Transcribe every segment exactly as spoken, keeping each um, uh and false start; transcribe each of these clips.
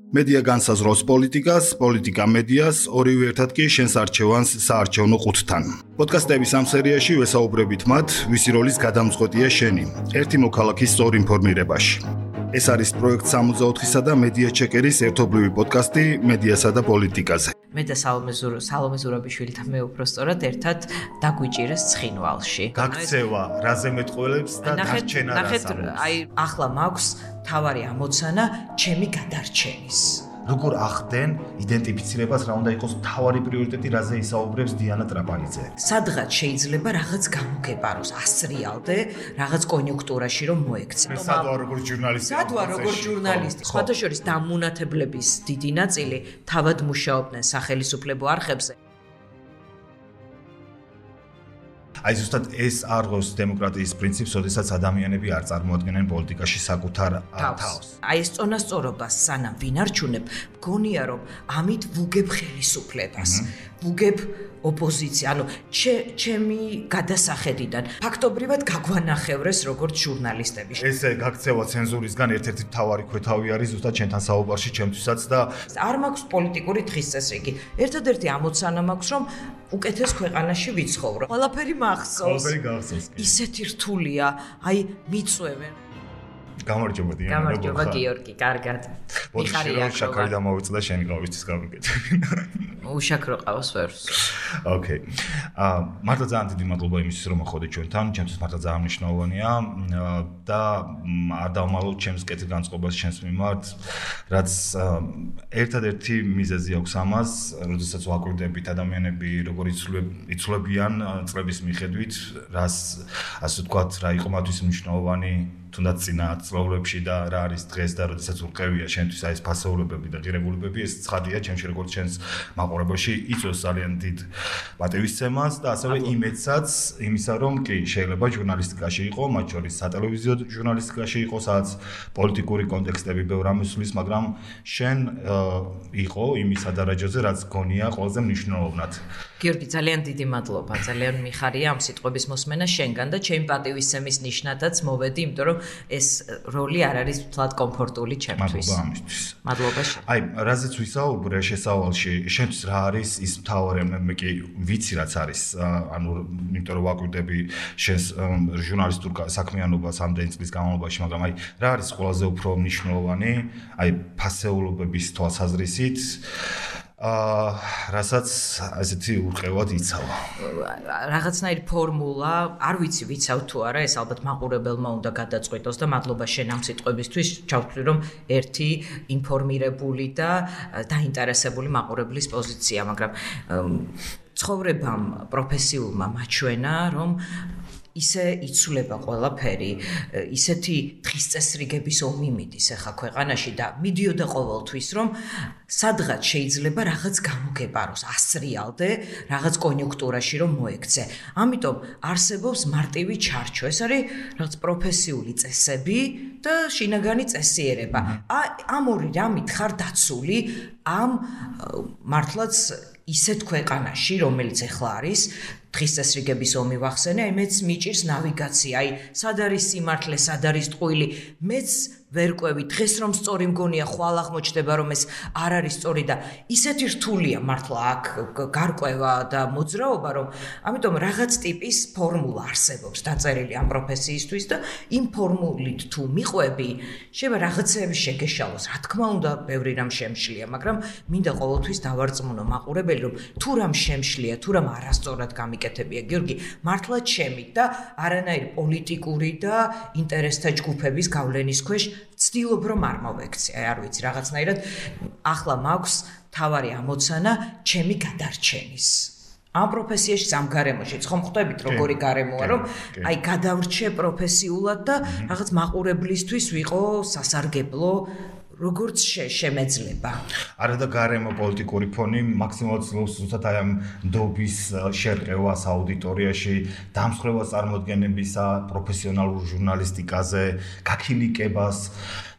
მედია განსაზღვრავს პოლიტიკას, პოლიტიკა მედიას, ორივე ერთად კი შენს არჩევანს საარჩევნო ყუთთან. პოდკასტების ამ სერიაში ვესაუბრებით მათ, ვისი როლის გადამწყვეტია შენი, ერთი მოქალაქის სწორ ინფორმირებაში. ეს არის პროექტ სამოცდაოთხისა და მედია ჩეკერის ერთობლივი პოდკასტი მედიასა და პოლიტიკაზე. მე და სალომე ზურაბიშვილთან მე უბრალოდ ერთად დაგვიჭირეს ცხინვალში. გაქცევა, რაზე მეტყველებს და დარჩენა რას ამბობს. აი, ახლა მაქვს თავარი ამოცანა ჩემი გადარჩენის. როგორ ახდენ იდენტიფიცირებას რა უნდა იყოს თავარი პრიორიტეტი, რაზე ისაუბრებს დიანა ტრაპანიძე? სადღაც შეიძლება რაღაც გამოგებაროს, ასრიალდე, რაღაც კონიუნქტურაში რომ მოექცე. მე სადვა როგორც ჟურნალისტი. სადვა როგორც ჟურნალისტი. სხვათა შორის დამუნათებლების დიდი ნაწილი თავად მუშაობდნენ სახელმწიფო არხებზე. აი ზუსტად ეს არღოს დემოკრატიის პრინციპს, როდესაც ადამიანები არ წარმოადგენენ პოლიტიკაში საკუთარ თავს. აი ეს წონასწორობას სანამ ვინ არჩუნებ, მგონია რომ ამით ვუგებ ხელისუფლებას, ვუგებ ოპოზიცია, ანუ ჩემი გადასახედიდან ფაქტობრივად გაგვანახევრეს როგორც ჟურნალისტები. ეს გაქცევა ცენზურისგან ერთ-ერთი მთავარი ქვეთავი არის ზუსტად ჩემთან საუბარში, ჩემთვისაც და არ მაქვს პოლიტიკური დღის წესრიგი. ერთადერთი ამოცანა მაქვს, რომ უკეთეს ქვეყანაში ვიცხოვრო. ყველაფერი მახსოვს. ყველაფერი გახსოვს. ისეთი რთულია, აი მიწვევენ. გამარჯობა დიანა. გამარჯობა გიორგი, კარგად. მიხარია შაქარი დამოვიწდა შენი ყავისთვის გამიგეთ. უშაქრო ყავს ვერს. ოკეი. აა მართლა ძალიან დიდი მადლობა იმისთვის რომ მოხდეთ ჩვენთან, ჩემთვის მართლა ძალიან მნიშვნელოვანია და არ დავმალოთ ჩემს კეთილგანწყობას ჩემს მიმართ, რაც ერთადერთი მიზეზი აქვს ამას, როდესაც ვაკვირდებით ადამიანები როგორ იცვლებიან წლების მიხედვით, რას ასე ვთქვათ, რა იყო მათთვის მნიშვნელოვანი თუნდაც წინა წლებში და რა არის დღეს და როდესაც უყევია შენთვის აი ეს ფასეულებები და ღირებულებები, ეს ცხადია ჩემში როგორც ჩემს მაყურებელში იწვევს ძალიან დიდ პატივისცემას და ასევე იმედსაც იმისა რომ კი შეიძლება ჟურნალისტიკაში იყო, მათ შორის სატელევიზიო ჟურნალისტიკაში იყო, სადაც პოლიტიკური კონტექსტები ბევრ ამისulis, მაგრამ შენ იყო იმის ადარაჯოზე, რაც გონია ყველაზე მნიშვნელოვნად. გიორგი, ძალიან დიდი მადლობა, ძალიან მიხარია ამ სიტყვების მოსმენა შენგან და ჩემი პატივისცემის ნიშნადაც მოვედი, იმიტომ რომ ეს როლი არ არის თლად კომფორტული ჩემთვის. მადლობა ამისთვის. მადლობა შენ. აი, რაზეც ვისაუბრე შესავალში, შენთვის რა არის ის მთავარი, მე კი ვიცი რაც არის, ანუ იმიტომ რომ ვაკვირდები შენს ჟურნალისტურ საქმიანობას ამდენი წლის განმავლობაში, მაგრამ აი, რა არის ყველაზე უფრო მნიშვნელოვანი, აი, ფასეულობების თვალსაზრისით აა რასაც ასეთი ურყევად იცავა. რაღაცნაირი ფორმულა, არ ვიცი ვიცავ თუ არა, ეს ალბათ მაყურებელმა უნდა გადაწყვეტოს და მადლობა შენ ამ სიტყვებისთვის, ჩავთვლი რომ ერთი ინფორმირებული და დაინტერესებული მაყურებლის პოზიცია, მაგრამ ცხოვრებამ პროფესიულმა მაჩვენა, რომ ისე იცვლება ყველაფერი, ისეთი დღის წესრიგების ომი მიდის ახლა ქვეყანაში და მიდიოდა ყოველთვის, რომ სადღაც შეიძლება რაღაც გამოგებაროს, ასრიალდე, რაღაც კონიუნქტურაში რომ მოექცე. ამიტომ არსებობს მარტივი ჩარჩო. ეს არის რაღაც პროფესიული წესები და შინაგანი წესიერება. ამ ორი რამით ხარ დაცული ამ მართლაც ისეთ ქვეყანაში, რომელიც ახლა არის დღის წესრიგების ომი ვახსენე, აი მეც მიჭირს ნავიგაცია, აი სად არის სიმართლე, სად არის ტყუილი, მეც ვერ ყვევი, დღეს რომ სწორი მგონია, ხვალ აღმოჩნდება რომ ეს არ არის სწორი და ისეთი რთულია მართლა აქ გარკვევა და მოძრაობა, რომ ამიტომ რაღაც ტიპის ფორმულა არსებობს დაწერილი ამ პროფესიისთვის და იმ ფორმულით თუ მიყვები, შეიძლება რაღაცეები შეგეშალოს, რა თქმა უნდა, ბევრი რამ შემშლია, მაგრამ მინდა ყოველთვის დავარწმუნო მაყურებელი, რომ თუ რამ შემშლია, თუ რამ არასწორად გამიკეთებია, გიორგი, მართლა ჩემით და არანაირი პოლიტიკური და ინტერესთა ჯგუფების გავლენის ქვეშ ვცდილობ რომ არ მოვექცე, არ ვიცი, რაღაცნაირად ახლა მაქვს თავარი ამოცანა ჩემი გადარჩენის. ამ პროფესიაში სამ გარემოში, ხომ ხვდებით როგორი გარემოა, რომ აი გადავრჩე პროფესიულად და რაღაც მაყურებლისთვის ვიყო სასარგებლო როგორც შემეძლება. არა და გარემო პოლიტიკური ფონი მაქსიმალურად ზუსტად აი ამ ნდობის შერყევას აუდიტორიაში, დამსხვრევას წარმოდგენებისა, პროფესიონალურ ჟურნალისტიკაზე, გაქილიკებას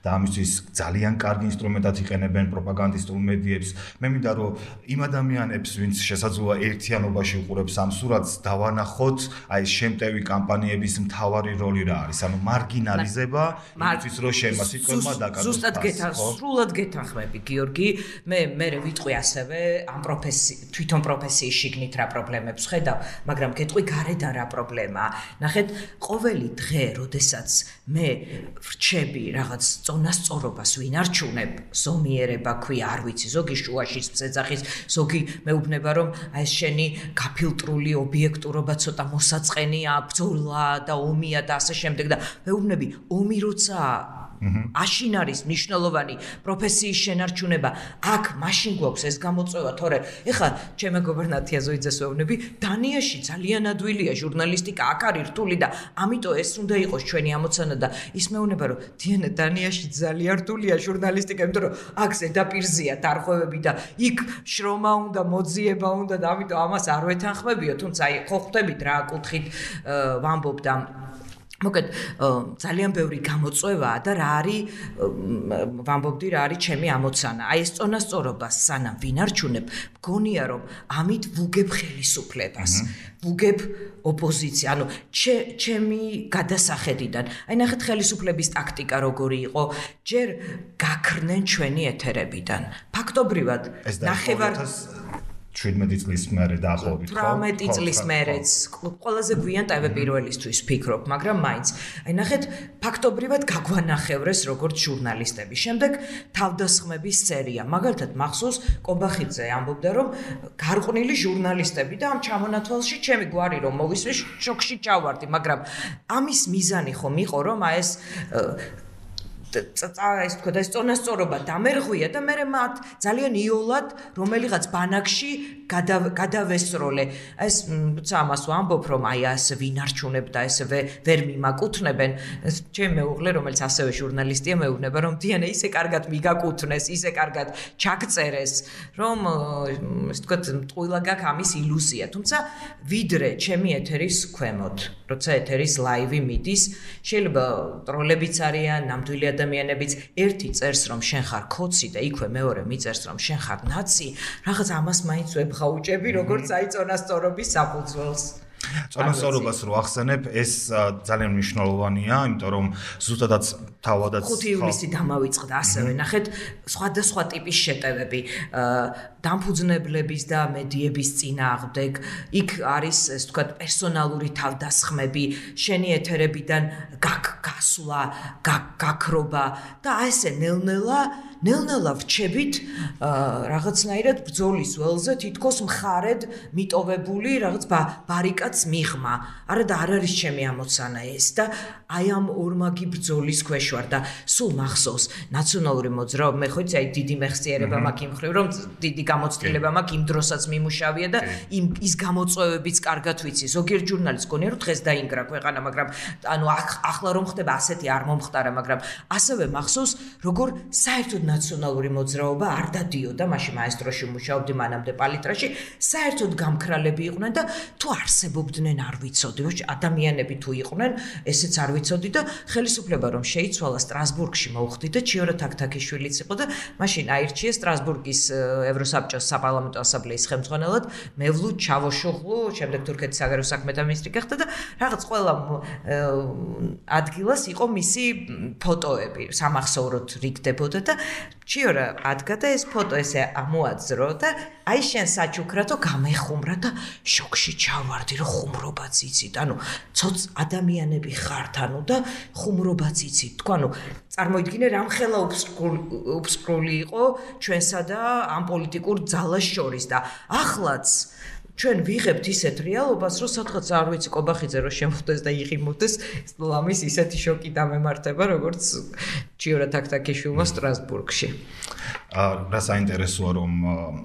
და ამისთვის ძალიან კარგი ინსტრუმენტად იყენებენ პროპაგანდისტულ მედიებს. მე მინდა რომ იმ ადამიანებს, ვინც შესაძლოა ერთიანობაში უყურებს ამ სურათს, დავანახოთ აი ეს შემტევი კამპანიების მთავარი როლი რა არის. ანუ მარგინალიზება, იმისთვის რომ შემა სიტყვებმა დაკარგოს. ზუსტად გეთან, სრულად გეთანხმები, გიორგი. მე მე ვიტყვი ასევე ამ პროფესი თვითონ პროფესიის შიგნით რა პრობლემებს ხედავ, მაგრამ გეტყვი გარედან რა პრობლემაა. ნახეთ, ყოველი დღე, როდესაც მე ვრჩები რაღაც წონასწორობას, ვინ არჩუნებ, ზომიერება ქვია, არ ვიცი, ზოგი შუაშიც წეძახის, ზოგი მეუბნება რომ აი ეს შენი გაფილტრული ობიექტურობა ცოტა მოსაწყენია, ბრძოლა და ომია და ასე შემდეგ და მეუბნები, ომი როცა აშინ არის მნიშვნელოვანი პროფესიის შენარჩუნება. აქ მაშინ გვაქვს ეს გამოწვევა, თორე ეხლა ჩემი გუბერნატია ზოიძეს ვეუბნები, დანიაში ძალიან ადვილია ჟურნალისტიკა, აქ არის რთული და ამიტომ ეს უნდა იყოს ჩვენი ამოცანა და ის მეუბნება რომ დიანა დანიაში ძალიან რთულია ჟურნალისტიკა, იმიტომ რომ აქ ზედაპირზეა დარღვევები და იქ შრომა უნდა, მოძიება უნდა და ამიტომ ამას არ ვეთანხმებიო, თუმცა აი ხო ხვდებით რა კუთხით ვამბობ და მოკეთ ძალიან ბევრი გამოწვევაა და რა არის ვამბობდი რა არის ჩემი ამოცანა. აი ეს წონასწორობა სანამ ვინ არჩუნებ, მგონია რომ ამით ვუგებ ხელისუფლებას, ვუგებ ოპოზიცია, ანუ ჩემი გადასახედიდან. აი ნახეთ ხელისუფლების ტაქტიკა როგორი იყო, ჯერ გაქრნენ ჩვენი ეთერებიდან. ფაქტობრივად ნახევარ შვიდმეტი წლის მერე დაახლოებით ხო? ათრამეტი წლის მერეც ყველაზე გვიან ტევ პირველისთვის ვფიქრობ, მაგრამ მაინც. აი ნახეთ, ფაქტობრივად გაგვანახევრეს როგორც ჟურნალისტები. შემდეგ თავდასხმების სერია. მაგალითად, მახსოვს კობახიძე ამბობდა, რომ გარყვნილი ჟურნალისტები და ამ ჩამონათვალში ჩემი გვარი რომ მოვისვი, შოქში ჩავარდი, მაგრამ ამის მიზანი ხომ იყო, რომ აი ეს ეს თქვა და ეს წონასწორობა დამერღვია და მე მათ ძალიან იოლად რომელიღაც ბანაკში გადავესროლე. ეს როცა ამას ვამბობ, რომ აი ასე ვინ არჩუნებ და ესე ვერ მიმაკუთვნებენ, ჩემი მეუღლე, რომელიც ასევე ჟურნალისტია, მეუბნება, რომ დიანა ისე კარგად მიგაკუთვნეს, ისე კარგად ჩაგწერეს, რომ ეს თქვა ტყუილა გაქვს ამის ილუზია. თუმცა ვიდრე ჩემი ეთერის ქვემოთ, როცა ეთერის ლაივი მიდის, შეიძლება ტროლებიც არიან, ნამდვილი ადამიანებიც ერთი წერს რომ შენ ხარ ქოცი და იქვე მეორე მიწერს რომ შენ ხარ ნაცი, რაღაც ამას მაინც ვებღაუჭები, როგორც აი წონასწორობის საფუძველს. წონასწორობას რო ახსენებ, ეს ძალიან მნიშვნელოვანია, იმიტომ რომ ზუსტადაც თავადაც ხუთი ივლისი დამავიწყდა ასევე. ნახეთ, სხვადასხვა ტიპის შეტევები, დამფუძნებლების და მედიების წინააღმდეგ, იქ არის, ეს თქვა, პერსონალური თავდასხმები, შენი ეთერებიდან გასვლა, გაქრობა და ესე ნელ-ნელა ნელ-ნელა ვრჩებით რაღაცნაირად ბრძოლის ველზე თითქოს მხარედ მიტოვებული რაღაც ბარიკადს მიღმა. არა და არ არის ჩემი ამოცანა ეს და აი ამ ორმაგი ბრძოლის ქვეშ ვარ და სულ მახსოვს ნაციონალური მოძრაობა, მე ხო იცი აი დიდი მეხსიერება მაქვს იმ მხრივ, რომ დიდი გამოცდილება მაქვს იმ დროსაც მიმუშავია და იმ ის გამოწვევებიც კარგად ვიცი. ზოგიერთ ჟურნალისტს გონია რომ დღეს დაინგრა ქვეყანა, მაგრამ ანუ ახლა რომ ხდება ასეთი არ მომხდარა, მაგრამ ასევე მახსოვს როგორ საერთოდ ნაციონალური მოძრაობა არ დადიოდა, მაშინ მაესტროში მუშაობდი, მანამდე პალიტრაში, საერთოდ გამქრალები იყვნენ და თუ არსებობდნენ არ ვიცოდი, ადამიანები თუ იყვნენ, ესეც არ ვიცოდი და ხელისუფლება რომ შეიცვალა სტრასბურგში მოვხდი და ჩიორა თაქთაქიშვილიც იყო და მაშინ აირჩიეს სტრასბურგის ევროსაბჭოს საპარლამენტო ასამბლეის ხელმძღვანელად, მევლუდ ჩავოშოღლუ, შემდეგ თურქეთის საგარეო საქმეთა მინისტრი გახდა და რაღაც ყველა ადგილას იყო მისი ფოტოები, სამახსოვროდ რიგდებოდა და ჩიორა ადგა და ეს ფოტო ესე ამოაძრო და აი შენ საჩუქრათო გამეხუმრა და შოქში ჩავარდი რომ ხუმრობაც იცით, ანუ ცოც ადამიანები ხართ, ანუ და ხუმრობაც იცით, თქვა, ანუ წარმოიდგინე რამხელა უბსკრული იყო ჩვენსა და ამ პოლიტიკურ ძალას შორის და ახლაც ჩვენ ვიღებთ ისეთ რეალობას, რომ სადღაც არ ვიცი კობახიძე რომ შემოხდეს და იღიმოდეს, ლამის ისეთი შოკი დამემართება, როგორც ჩიორა თაქთაქიშვილმა სტრასბურგში. რა საინტერესოა რომ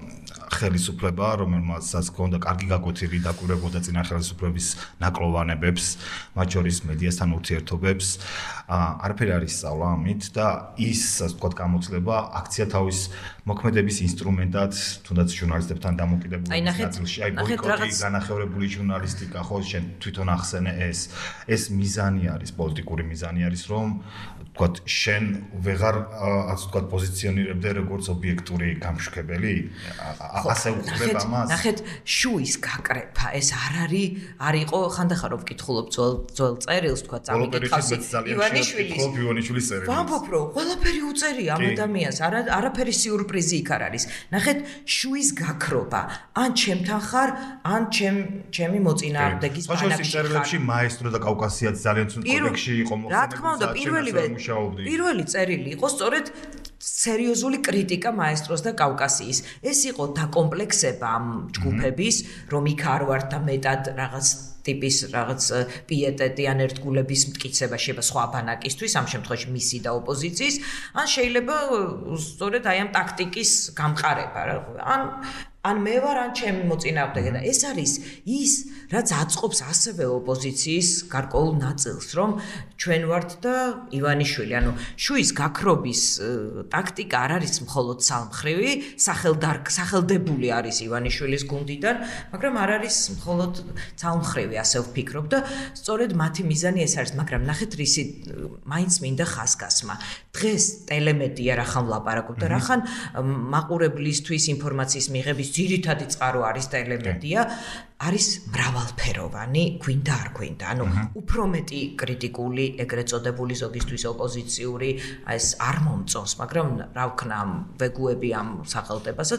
ხელისუფლება, რომელმაც ჰქონდა კარგი გაკვეთილი დაკვირვებოდა წინა ხელისუფლების ნაკლოვანებებს, მათ შორის მედიასთან ურთიერთობებს, არაფერი არის სწავლა ამით და ის, ასე ვთქვათ, გამოცდილება აქცია თავის მოქმედების ინსტრუმენტად, თუნდაც ჟურნალისტებთან დამოკიდებული ნაწილში, აი ბოიკოტი, განახევრებული ჟურნალისტიკა, ხო, შენ თვითონ ახსენე ეს, ეს მიზანი არის, პოლიტიკური მიზანი არის, რომ ვთქვათ, შენ ვეღარ ასე ვთქვათ, პოზიციონირებდე როგორც ობიექტური გამშქებელი, ასე უხდება მას. ნახეთ, შუის გაკრეფა, ეს არ არის, არ იყო ხანდახან რომ ვკითხულობ ძველ ძველ წერილს, ვთქვათ, წამიკითხავს ივანიშვილის. ივანიშვილის წერილს. ვამბობ, რომ ყველაფერი უწერია ამ ადამიანს, არა არაფერი სიურპრიზი იქ არ არის. ნახეთ, შუის გაქრობა, ან ჩემთან ხარ, ან ჩემ ჩემი მოწინააღმდეგის ბანაკში. წერილებში მაესტრო და კავკასიაც ძალიან ცუდ კოდექსში იყო მოხსენებული. რა თქმა უნდა, პირველივე პირველი წერილი იყო სწორედ სერიოზული კრიტიკა მაესტროს და კავკასიის. ეს იყო დაკომპლექსება ამ ჯგუფების, რომ იქ არ ვარ და მეტად რაღაც ტიპის რაღაც პიეტეტი ან ერთგულების მტკიცება შეიძლება სხვა ბანაკისთვის, ამ შემთხვევაში მისი და ოპოზიციის, ან შეიძლება სწორედ აი ამ ტაქტიკის გამყარება, ან ან მე ვარ ან ჩემი მოწინააღმდეგე და ეს არის ის, რაც აწყობს ასევე ოპოზიციის გარკვეულ ნაწილს, რომ ჩვენ ვართ და ივანიშვილი, ანუ შუის გაქრობის ტაქტიკა არ არის მხოლოდ სამხრივი, სახელდარ სახელდებული არის ივანიშვილის გუნდიდან, მაგრამ არ არის მხოლოდ სამხრივი, ასე ვფიქრობ და სწორედ მათი მიზანი ეს არის, მაგრამ ნახეთ რისი მაინც მინდა ხასგასმა. დღეს ტელემედია რახან ვლაპარაკობ და რახან მაყურებლისთვის ინფორმაციის მიღების ძირითადი წყარო არის ტელემედია, არის მრავალფეროვანი, გვინდა არ გვინდა. ანუ უფრო მეტი კრიტიკული, ეგრეთ წოდებული ზოგისთვის ოპოზიციური, ეს არ მომწონს, მაგრამ რა ვქნა ვეგუები ამ სახელმწიფოსაც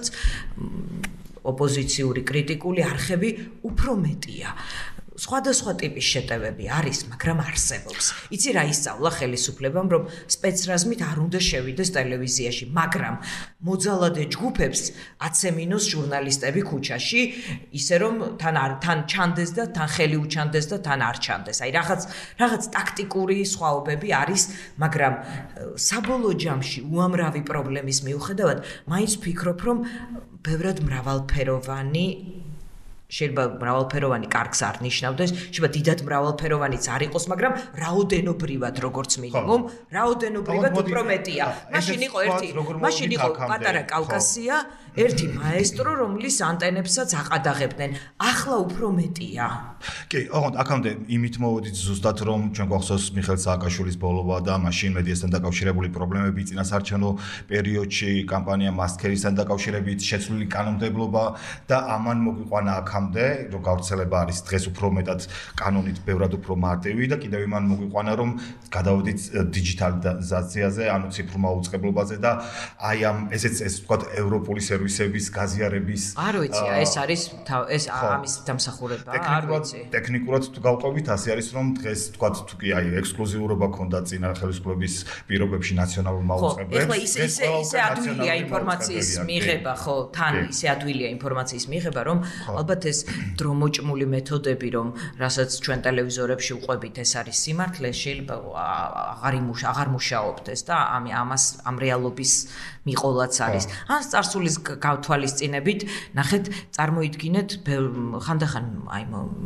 ოპოზიციური კრიტიკული არხები უფრო მეტია. სხვადასხვა ტიპის შეტევები არის, მაგრამ არსებობს. იცი რა ისწავლა ხელისუფლებამ, რომ სპეცრაზმით არ უნდა შევიდეს ტელევიზიაში, მაგრამ მოძალადე ჯგუფებს აცემინოს ჟურნალისტები ქუჩაში, ისე რომ თან არ თან ჩანდეს და თან ხელი უჩანდეს და თან არ ჩანდეს. აი რაღაც რაღაც ტაქტიკური სხვაობები არის, მაგრამ საბოლოო ჯამში უამრავი პრობლემის მიუხედავად, მაინც ვფიქრობ, რომ ბევრად მრავალფეროვანი შეიძლება მრავალფეროვანი კარგს არ ნიშნავდეს, შეიძლება დიდად მრავალფეროვანიც არ იყოს, მაგრამ რაოდენობრივად როგორც მინიმუმ, რაოდენობრივად უფრო მეტია. მაშინ იყო ერთი, მაშინ იყო პატარა კავკასია, ერთი მაესტრო, რომლის ანტენებსაც აყადაღებდნენ. ახლა უფრო მეტია. კი, ოღონდ აქამდე იმით მოვედით ზუსტად, რომ ჩვენ გვახსოვს მიხეილ სააკაშვილის ბოლობა და მაშინ მედიასთან დაკავშირებული პრობლემები წინასაარჩევნო პერიოდში, კამპანია მასკერისთან დაკავშირებით შეცვლილი კანონმდებლობა და ამან მოგვიყვანა აქამდე, რომ გავრცელება არის დღეს უფრო მეტად კანონით ბევრად უფრო მარტივი და კიდევ იმან მოგვიყვანა, რომ გადავედით დიჯიტალიზაციაზე, ანუ ციფრულ მაუწყებლობაზე და აი ამ ესეც ეს ვთქვათ ევროპული სერვისების გაზიარების არ ვიცი, ეს არის ეს ამის დამსახურება, არ ვიცი. ტექნიკურად თუ გავყვებით, ასე არის, რომ დღეს ვთქვათ თუ კი აი ექსკლუზიურობა ქონდა წინა ხელისუფლების პირობებში ნაციონალურ მაუწყებლებს. ხო, ეხლა ისე ისე ისე ადვილია ინფორმაციის მიღება, ხო, თან ისე ადვილია ინფორმაციის მიღება, რომ ალბათ ეს დრომოჭმული მეთოდები, რომ რასაც ჩვენ ტელევიზორებში ვყვებით, ეს არის სიმართლე, შეიძლება აღარ იმუშ აღარ მუშაობდეს და ამ ამას ამ რეალობის მიყოლაც არის. ან წარსულის გავთვალისწინებით, ნახეთ, წარმოიდგინეთ, ხანდახან აი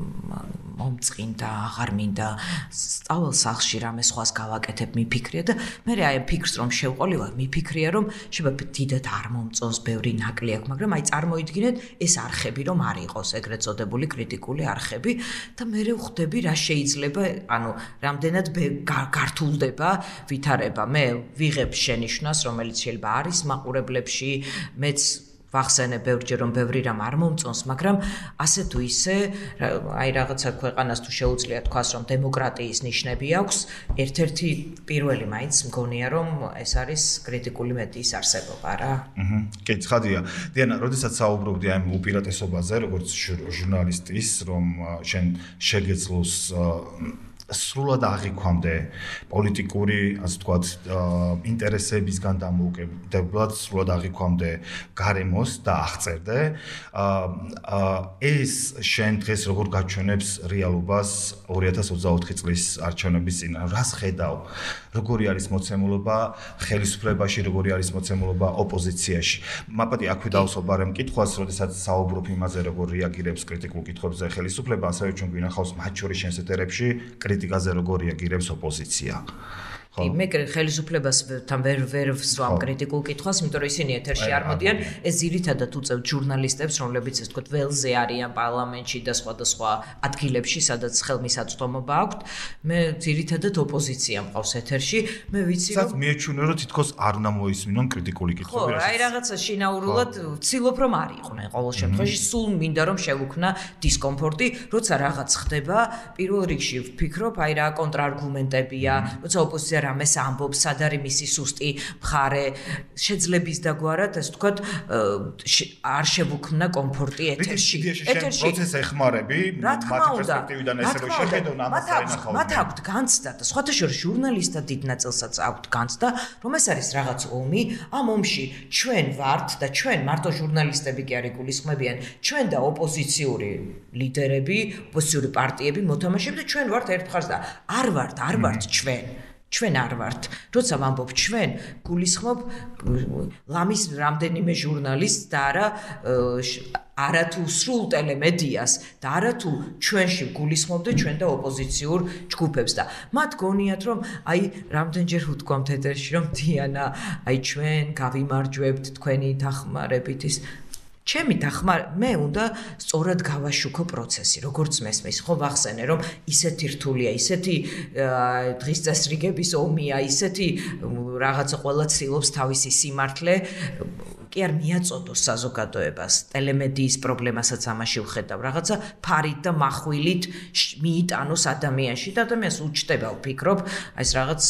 მომწყინდა, აღარ მინდა სწავალ სახლში რამე სხვას გავაკეთებ, მიფიქრია და მე აი ფიქრს რომ შევყოლივა, მიფიქრია რომ შეიძლება დიდად არ მომწონს, ბევრი ნაკლი აქვს, მაგრამ აი წარმოიდგინეთ, ეს არხები რომ არ იყოს ეგრეთ წოდებული კრიტიკული არხები და მე ვხვდები რა შეიძლება, ანუ რამდენად გართულდება ვითარება. მე ვიღებ შენიშვნას, რომელიც შეიძლება არის მაყურებლებში, მეც ვახსენე ბევრჯერ რომ ბევრი რამ არ მომწონს, მაგრამ ასე თუ ისე, აი რაღაცა ქვეყანას თუ შეუძლია თქვას რომ დემოკრატიის ნიშნები აქვს, ერთ-ერთი პირველი მაინც მგონია რომ ეს არის კრიტიკული მედიის არსებობა რა. აჰა. კი, ცხადია. დიანა, როდესაც საუბრობდი აი უპირატესობაზე, როგორც ჟურნალისტის, რომ შენ შეგეძლოს სრულად აღიქვამდე პოლიტიკური, ასე ვთქვათ, ინტერესებისგან დამოუკიდებლად სრულად აღიქვამდე გარემოს და აღწერდე. ეს შენ დღეს როგორ გაჩვენებს რეალობას ორი ათას ოცდაოთხი წლის არჩევნების წინ? რას ხედავ? როგორი არის მოცემულობა ხელისუფლებაში, როგორი არის მოცემულობა ოპოზიციაში? მაპატი აქვე დავსვაბ ამ კითხვას, როდესაც საუბრობ იმაზე, როგორ რეაგირებს კრიტიკულ კითხვებზე ხელისუფლება, ასევე ჩვენ გვინახავს მათ შორის შენს ეთერებში კრიტიკაზე როგორ რეაგირებს ოპოზიცია. კი, მე ხელისუფლებასთან ვერ ვერ ვსვამ კრიტიკულ კითხვას, იმიტომ რომ ისინი ეთერში არ მოდიან, ეს ძირითადად უწევთ ჟურნალისტებს, რომლებიც ასე ვთქვათ, ველზე არიან პარლამენტში და სხვადასხვა ადგილებში, სადაც ხელმისაწვდომობა აქვთ. მე ძირითადად ოპოზიცია მყავს ეთერში, მე ვიცი რომ მიეჩვენა რომ თითქოს არ უნდა მოისმინონ კრიტიკული კითხვები. ხო, აი რაღაცა შინაურულად ვცდილობ რომ არ იყვნენ ყოველ შემთხვევაში, სულ მინდა რომ შევუქმნა დისკომფორტი, როცა რაღაც ხდება, პირველ რიგში ვფიქრობ, აი რა კონტრარგუმენტებია, როცა ოპოზიცია რამეს ამბობს, სად არის მისი სუსტი მხარე, შეძლების დაგვარად, ასე ვთქვათ, არ შევუქმნა კომფორტი ეთერში. ეთერში პროცესს ეხმარები, მათ პერსპექტივიდან ესე რომ შეხედონ ამას აინახავდნენ. მათ აქვთ განცდა და სხვათა შორის ჟურნალისტთა დიდ ნაწილსაც აქვთ განცდა, რომ ეს არის რაღაც ომი, ამ ომში ჩვენ ვართ და ჩვენ მარტო ჟურნალისტები კი არ იგულისხმებიან, ჩვენ და ოპოზიციური ლიდერები, ოპოზიციური პარტიები მოთამაშეები და ჩვენ ვართ ერთხელ და არ ვართ, არ ვართ ჩვენ. ჩვენ არ ვართ. როცა ვამბობ ჩვენ, გულისხმობ ლამის რამდენიმე ჟურნალისტს და არა არა თუ სრულ ტელემედიას და არა თუ ჩვენში გულისხმობდე ჩვენ და ოპოზიციურ ჯგუფებს და მათ გონიათ რომ აი რამდენჯერ ვთქვამთ ეთერში რომ დიანა აი ჩვენ გავიმარჯვებთ თქვენი დახმარებით ის ჩემი დახმარ მე უნდა სწორად გავაშუქო პროცესი როგორც მესმის ხო ვახსენე რომ ისეთი რთულია ისეთი დღის წესრიგების ომია ისეთი რაღაცა ყველა ცდილობს თავისი სიმართლე კი არ მიაწოდოს საზოგადოებას ტელემედიის პრობლემასაც ამაში ვხედავ რაღაცა ფარით და מחვილით მიიტანოს ადამიანში და ადამიანს უჩდება ვფიქრობ აი ეს რაღაც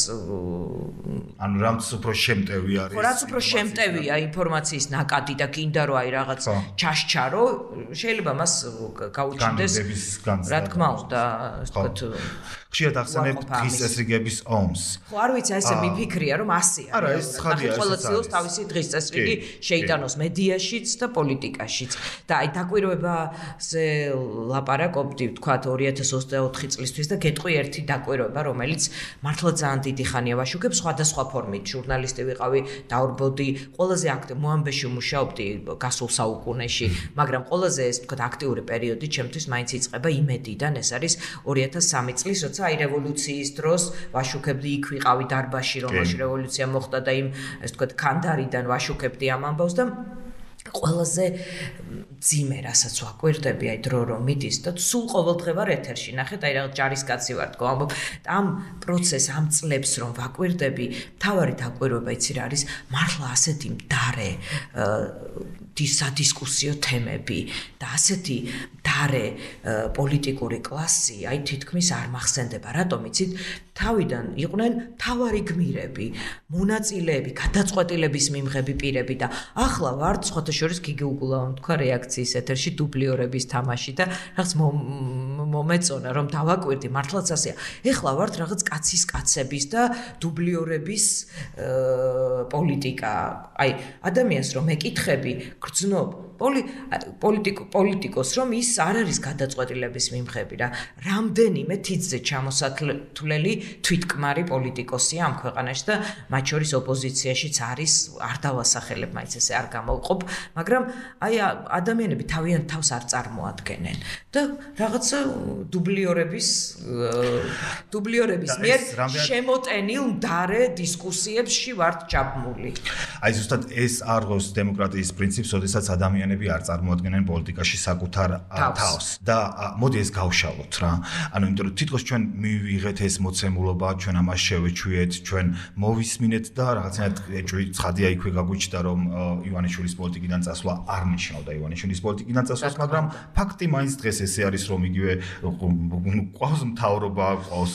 ანუ რამც უფრო შემტევი არის ხო რაც უფრო შემტევია ინფორმაციის ნაკადი და კიდე რომ აი რაღაც ჩაშჩარო შეიძლება მას გაუჩნდეს რა თქმა უნდა ვთქვათ ხშირად ახსენებთ დღის წესრიგების ომს ხო არ ვიცი ესე მიფიქრია რომ ასეა არა ეს ხადია ეს ყველა ცდილობს თავისი დღის წესრიგი შეიტანოს მედიაშიც და პოლიტიკაშიც და აი დაკვირვებაზე ლაპარაკობდი ვთქვათ ორი ათას ოცდაოთხი წლისთვის და გეტყვი ერთი დაკვირვება რომელიც მართლა ძალიან დიდი ხანია ვაშუქებ სხვადასხვა ფორმით ჟურნალისტი ვიყავი დავრბოდი ყველაზე აქტიურ მოამბეში მუშაობდი გასულ საუკუნეში მაგრამ ყველაზე ეს ვთქვათ აქტიური პერიოდი ჩემთვის მაინც იწყება იმედიდან ეს არის ორი ათას სამი წლის როცა აი რევოლუციის დროს ვაშუქებდი იქ ვიყავი დარბაზში რომელშიც რევოლუცია მოხდა და იმ ეს ვთქვათ ქანდარიდან ვაშუქებდი ამ ამბავს და ყველაზე ძიმე რასაც ვაკვირდები აი დრო რომ მიდის და სულ ყოველდღე ვარ ეთერში ნახეთ აი რაღაც ჯარისკაცი ვარ თქო ამბობ ამ პროცესს ამ წლებს რომ ვაკვირდები თავარი დაკვირვება იცი რა არის მართლა ასეთი მდარე დისადისკუსიო თემები და ასეთი მდარე პოლიტიკური კლასი აი თითქმის არ მახსენდება რატომ იცით თავიდან იყვნენ თავარი გმირები მონაწილეები გადაწყვეტილების მიმღები პირები და ახლა ვართ სხვათა შორის გიგი უგულავამ თქვა რეაქციის ეთერში დუბლიორების თამაში და რაღაც მომეწონა რომ დავაკვირდი მართლაც ასეა ეხლა ვართ რაღაც კაცის კაცების და დუბლიორების პოლიტიკა აი ადამიანს რომ ეკითხები გრძნობ პოლიტიკო პოლიტიკოს რომ ის არ არის გადაწყვეტილების მიმღები რა რამდენიმე თითზე ჩამოსათვლელი თვითკმარი პოლიტიკოსია ამ ქვეყანაში და მათ შორის ოპოზიციაშიც არის არ დავასახელებ მაინც ესე არ გამოვყოფ მაგრამ აი ადამიანები თავიანთ თავს არ წარმოადგენენ და რაღაცა დუბლიორების დუბლიორების მიერ შემოტენილ მდარე დისკუსიებში ვართ ჩაბმული აი ზუსტად ეს არღოს დემოკრატიის პრინციპს როდესაც ადამიანები არ წარმოადგენენ პოლიტიკაში საკუთარ თავს და მოდი ეს გავშალოთ რა ანუ იმიტომ რომ თითქოს ჩვენ მივიღეთ ეს მოცემულობა ჩვენ ამას შევეჩვიეთ ჩვენ მოვისმინეთ და რაღაცნაირად ეჭვი ცხადია იქვე გაგვიჩნდა რომ ივანიშვილის პოლიტიკიდან წასვლა არ ნიშნავდა ივანიშვილის პოლიტიკიდან წასვლას მაგრამ ფაქტი მაინც დღეს ესე არის რომ იგივე ყავს მთავრობა ყავს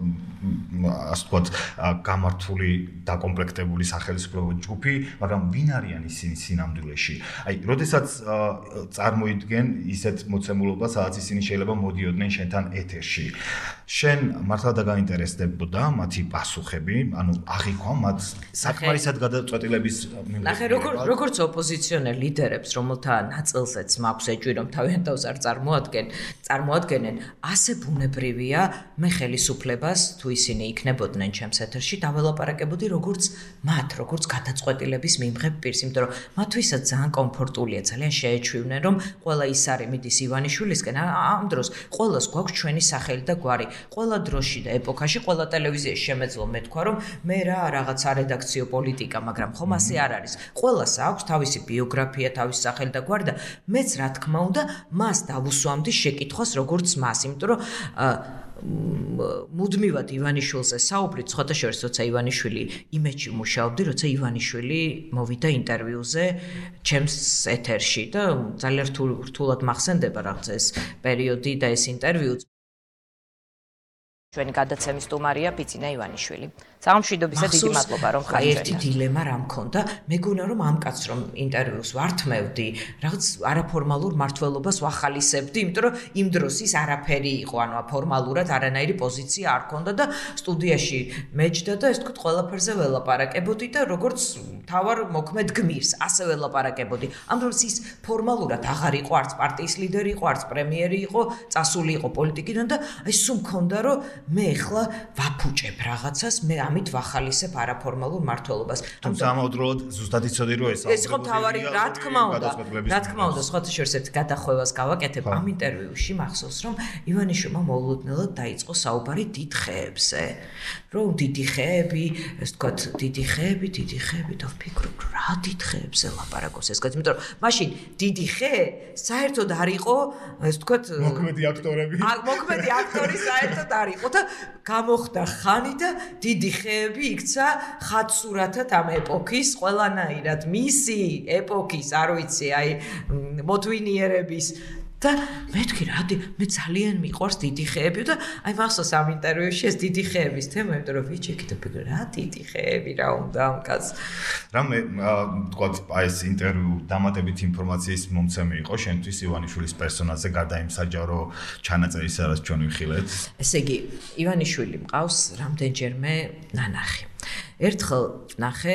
ასე ვთქვათ გამართული დაკომპლექტებული სახელმწიფო ჯგუფი მაგრამ ვინ არიან ისინი სინამდვილეში აი, როდესაც წარმოიდგენ ისეთ მოცემულობა, სადაც ისინი შეიძლება მოდიოდნენ შენთან ეთერში. შენ მართლა დაგაინტერესდებოდა მათი პასუხები, ანუ აღიქვა მათ საკმარისად გადაწყვეტილების მიმართულებით. ნახე, როგორ როგორც ოპოზიციონერ ლიდერებს, რომელთა ნაწილზეც მაქვს ეჭვი, რომ თავიანთ თავს არ წარმოადგენენ, წარმოადგენენ, ასე ბუნებრივია, მე ხელისუფლებას თუ ისინი იქნებოდნენ ჩემს ეთერში, დაველაპარაკებოდი როგორც მათ, როგორც გადაწყვეტილების მიმღებ პირს, იმიტომ რომ მათთვისაც ძალიან კომფორტულია, ძალიან შეეჩვივნენ, რომ ყველა ის არის მიდის ივანიშვილისკენ, ამ დროს ყველას გვაქვს ჩვენი სახელი და გვარი. ყველა დროში და ეპოქაში, ყველა ტელევიზიაში შემეძლო მე თქვა, რომ მე რა რაღაცა რედაქციო პოლიტიკა, მაგრამ ხომ ასე არ არის. ყველას აქვს თავისი ბიოგრაფია, თავისი სახელი და გვარი და მეც რა თქმა უნდა, მას დავუსვამდი შეკითხვას როგორც მას, იმიტომ რომ მუდმივად ივანიშვილზე საუბრით, სხვათა შორის, როცა ივანიშვილი იმედში მუშაობდი, როცა ივანიშვილი მოვიდა ინტერვიუზე ჩემს ეთერში და ძალიან რთულად მახსენდება რაღაცა ეს პერიოდი და ეს ინტერვიუ. ჩვენი გადაცემის სტუმარია ბიძინა ივანიშვილი. სამშვიდობისა დიდი მადლობა რომ ხარ ჩვენთან. ერთი დილემა რა მქონდა, მეგონა რომ ამ კაცს რომ ინტერვიუს ვართმევდი, რაღაც არაფორმალურ მართლობას ვახალისებდი, იმიტომ რომ იმ დროს ის არაფერი იყო, ანუ აფორმალურად არანაირი პოზიცია არ ქონდა და სტუდიაში მეჯდა და ეს თქვით ყველაფერზე ველაპარაკებოდი და როგორც თავარ მოქმედ გმირს ასე ველაპარაკებოდი. ამ დროს ის ფორმალურად აღარ იყო, არც პარტიის ლიდერი იყო, არც პრემიერი იყო, წასული იყო პოლიტიკიდან და აი სულ მქონდა რომ მე ახლა ვაფუჭებ რაღაცას, მე ამით ვახალისებ არაფორმალურ მართლობას. თუმცა ამავდროულად ზუსტად იცოდი რომ ეს ეს იყო თავარი, რა თქმა უნდა, რა თქმა უნდა, სხვათა შორის ერთ გადახვევას გავაკეთებ ამ ინტერვიუში, მახსოვს რომ ივანიშვილმა მოულოდნელად დაიწყო საუბარი დიდ ხეებზე. რომ დიდი ხეები, ეს თქვათ, დიდი ხეები, დიდი ხეები და ვფიქრობ, რა დიდ ხეებზე ლაპარაკობს ეს კაცი, იმიტომ რომ მაშინ დიდი ხე საერთოდ არ იყო, ეს თქვათ, მოქმედი აქტორები. მოქმედი აქტორი საერთოდ არ იყო და გამოხდა ხანი და დიდი ხეები იქცა ხატსურათად ამ ეპოქის ყველანაირად მისი ეპოქის, არ ვიცი, აი მოთვინიერების და მე თქვი რა, მე ძალიან მიყვარს დიდი ხეები და აი მახსოვს ამ ინტერვიუში ეს დიდი ხეების თემა, იმიტომ რომ ვიჩეკი და ვფიქრე რა დიდი ხეები რა უნდა ამ კაცს. რამე თქვათ აი ეს ინტერვიუ დამატებით ინფორმაციის მომცემი იყო შენთვის ივანიშვილის პერსონაჟზე გარდა იმ საჯარო ჩანაწერისა, რაც ჩვენ ვიხილეთ. ესე იგი, ივანიშვილი მყავს რამდენჯერმე ნანახი. ერთხელ ნახე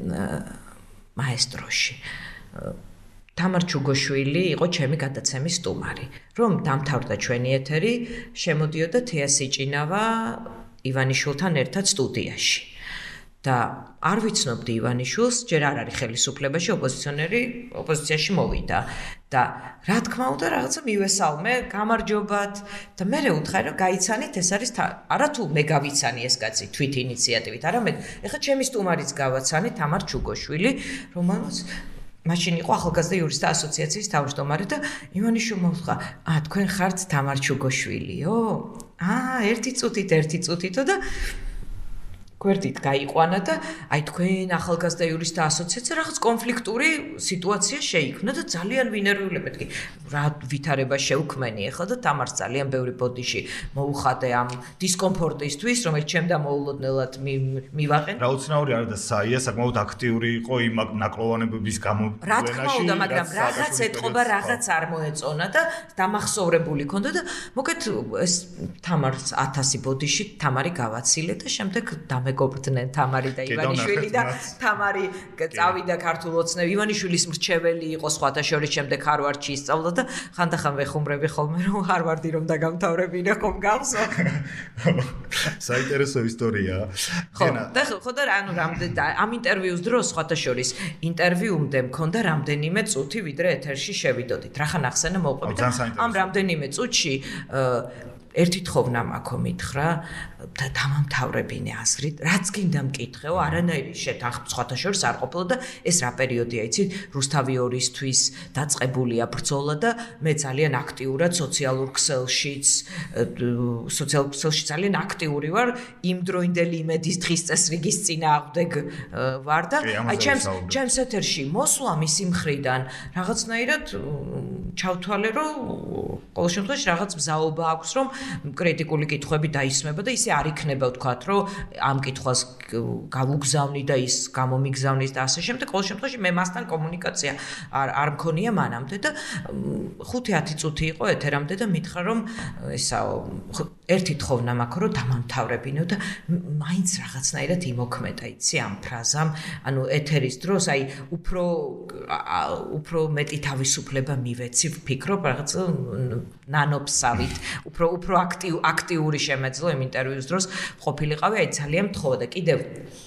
მაესტროში. თამარ ჩუგოშვილი იყო ჩემი გადაცემის სტუმარი. რომ დამთავრდა ჩვენი ეთერი, შემოდიოდა თეა სიჭინავა ივანიშვილთან ერთად სტუდიაში. და არ ვიცნობდი ივანიშვილს, ჯერ არ არის ხელისუფლებაში, ოპოზიციონერი ოპოზიციაში მოვიდა. და რა თქმა უნდა, რაღაცა მივესალმე, გამარჯობათ და მე ვუთხარი, რომ გაიცანით, ეს არის არა თუ მე გავიცანი ეს კაცი თვით ინიციატივით, არამედ ეხლა ჩემი სტუმარიც გავაცანი თამარ ჩუგოშვილი, რომელსაც მაშინ იყო ახალგაზრდა იურისტთა ასოციაციის თავმჯდომარე და ივანიშვილმა უთხრა, აა თქვენ ხართ თამარ ჩუგოშვილიო? აა ერთი წუთით, ერთი წუთითო და გვერდით გაიყვანა და აი თქვენ ახალგაზრდა იურისტთა ასოციაცია რაღაც კონფლიქტური სიტუაცია შეიქმნა და ძალიან ვინერვიულებ მეთქი რა ვითარება შევქმენი ახლა და თამარს ძალიან ბევრი ბოდიში მოუხადე ამ დისკომფორტისთვის, რომელიც ჩემ და მოულოდნელად მივაყენ. რა უცნაური არა და საია, საკმაოდ აქტიური იყო იმ ნაკლოვანებების გამო. რა თქმა უნდა, მაგრამ რაღაც ეთყობა, რაღაც არ მოეწონა და დამახსოვრებული ქონდა და მოკეთ ეს თამარს ათასი ბოდიში თამარი გავაცილე და შემდეგ მეგობრდნენ თამარი და ივანიშვილი და თამარი წავიდა ქართულ ოცნებ ივანიშვილის მრჩეველი იყო სხვათა შორის შემდეგ ჰარვარდში ისწავლა და ხანდახან ვეხუმრები ხოლმე რომ ჰარვარდი რომ დაგამთავრებინა ხომ გავსო საინტერესო ისტორია ხო და ხო და ანუ რამდენ ამ ინტერვიუს დროს სხვათა შორის ინტერვიუმდე მქონდა რამდენიმე წუთი ვიდრე ეთერში შევიდოდით რახან ახსენე მოვყვებით ამ რამდენიმე წუთში ერთი თხოვნა მაქვს მითხრა და დამამთავრებინე აზრით, რაც გინდა მკითხეო, არანაირი შეთანხმება სხვათა შორის არ ყოფილა და ეს რა პერიოდია, იცით, რუსთავი ორისთვის დაწყებულია ბრძოლა და მე ძალიან აქტიურად სოციალურ ქსელშიც, სოციალურ ქსელში ძალიან აქტიური ვარ, იმდროინდელი იმედის დღის წესრიგის წინააღმდეგ ვარ და აი ჩემს ჩემს ეთერში მოსვლა მისი მხრიდან რაღაცნაირად ჩავთვალე, რომ ყოველ შემთხვევაში რაღაც მზაობა აქვს, რომ კრიტიკული კითხვები დაისმება და ისე არ იქნება ვთქვათ, რომ ამ კითხვას გავუგზავნი და ის გამომიგზავნის და ასე შემდეგ. ყოველ შემთხვევაში მე მასთან კომუნიკაცია არ არ მქონია მანამდე და ხუთი ათი წუთი იყო ეთერამდე და მითხრა რომ ესაო ერთი თხოვნა მაქვს რომ დამამთავრებინო და მაინც რაღაცნაირად იმოქმედა იცი ამ ფრაზამ ანუ ეთერის დროს აი უფრო უფრო მეტი თავისუფლება მივეცი ვფიქრობ რაღაც ნანოფსავით უფრო უფრო აქტიუ აქტიური შემეძლო იმ ინტერვიუს დროს ყოფილიყავი აი ძალიან მთხოვა და კიდევ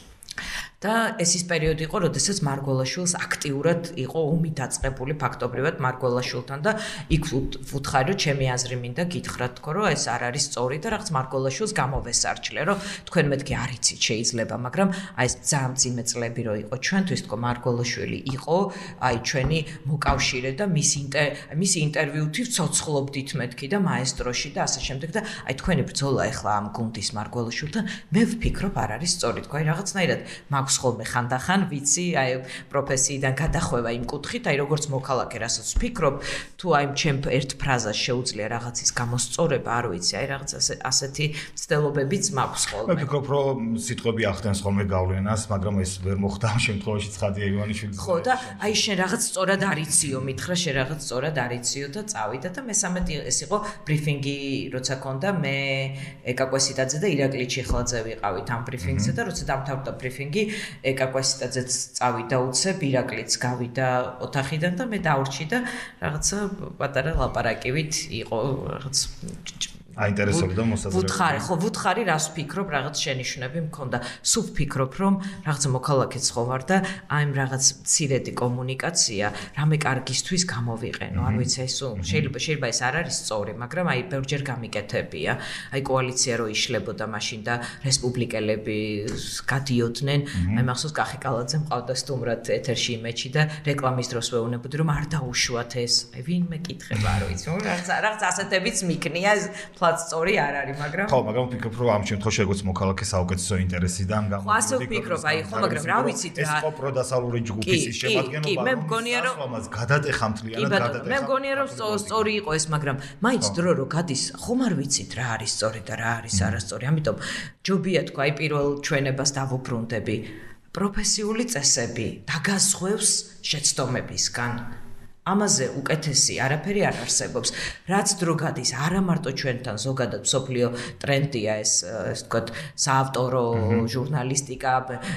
და ეს ის პერიოდი იყო, როდესაც მარგველაშვილს აქტიურად იყო ომი დაწყებული ფაქტობრივად მარგველაშვილთან და იქ ვუთხარი, რომ ჩემი აზრი მინდა გითხრათ თქო, რომ ეს არ არის სწორი და რაღაც მარგველაშვილს გამოვესარჩლე, რომ თქვენ მეთქი არ იცით შეიძლება, მაგრამ აი ეს ძალიან მძიმე წლები რო იყო ჩვენთვის თქო მარგველაშვილი იყო, აი ჩვენი მოკავშირე და მის მის ინტერვიუთი ვცოცხლობდით მეთქი და მაესტროში და ასე შემდეგ და აი თქვენი ბრძოლა ეხლა ამ გუნდის მარგველაშვილთან მე ვფიქრობ არ არის სწორი თქო, აი რაღაცნაირად მაქვს ხოლმე ხანდახან ვიცი აი პროფესიიდან გადახვევა იმ კუთხით აი როგორც მოქალაქე რასაც ვფიქრობ თუ აი ჩემ ერთ ფრაზას შეუძლია რაღაცის გამოსწორება არ ვიცი აი რაღაც ასეთი ცდილობებიც მაქვს ხოლმე მე ვფიქრობ რომ სიტყვები ახდენს ხოლმე გავლენას მაგრამ ეს ვერ მოხდა ამ შემთხვევაში ცხადია ივანიშვილის ხო და აი შენ რაღაც სწორად არიციო მითხრა შენ რაღაც სწორად არიციო და წავიდა და მესამედი ეს იყო ბრიფინგი როცა ქონდა მე ეკა კვესიტაძე და ირაკლი ჩიხლაძე ვიყავით ამ ბრიფინგზე და როცა დამთავრდა ბრიფინგი ეკა კვესიტაძეც წავიდა უცებ ირაკლიც გავიდა ოთახიდან და მე დავრჩი და რაღაცა პატარა ლაპარაკივით იყო რაღაც აინტერესებდა მოსაზრება. ვუთხარი, ხო, ვუთხარი, რას ვფიქრობ, რაღაც შენიშვნები მქონდა. სულ ვფიქრობ, რომ რაღაც მოქალაქეც ხო ვარ და აი ამ რაღაც მცირედი კომუნიკაცია, რამე კარგისთვის გამოვიყენო. არ ვიცი, ეს შეიძლება შეიძლება ეს არ არის სწორი, მაგრამ აი ბევრჯერ გამიკეთებია. აი კოალიცია რო იშლებოდა მაშინ და რესპუბლიკელები გადიოდნენ. აი მახსოვს კახიკალაძე მყავდა სტუმრად ეთერში იმეჩი და რეკლამის დროს ვეუბნებოდი, რომ არ დაუშვათ ეს. აი ვინმე კითხება, არ ვიცი, რაღაც რაღაც ასეთებიც მიქნია ფლაც სწორი არ არის, მაგრამ ხო, მაგრამ ვფიქრობ, რომ ამ შემთხვევაში როგორც მოქალაქე საუკეთესო ინტერესიდან გამომდინარე. ხო, ასე ვფიქრობ, აი ხო, მაგრამ რა ვიცით რა. ეს იყო პროდასალური ჯგუფის ის შემადგენლობა. კი, მე მგონია რომ ამას გადატეხამთლიანად გადატეხა. მე მგონია რომ სწორი იყო ეს, მაგრამ მაინც დრო რო გადის, ხომ არ ვიცით რა არის სწორი და რა არის არასწორი. ამიტომ ჯობია თქვა, აი პირველ ჩვენებას დავუბრუნდები. პროფესიული წესები დაგასხვევს შეცდომებისგან. ამაზე უკეთესი არაფერი არ არსებობს. რაც დრო გადის, არა მარტო ჩვენთან, ზოგადად მსოფლიო ტრენდია ეს, ეს ვთქვათ, საავტორო ჟურნალისტიკა,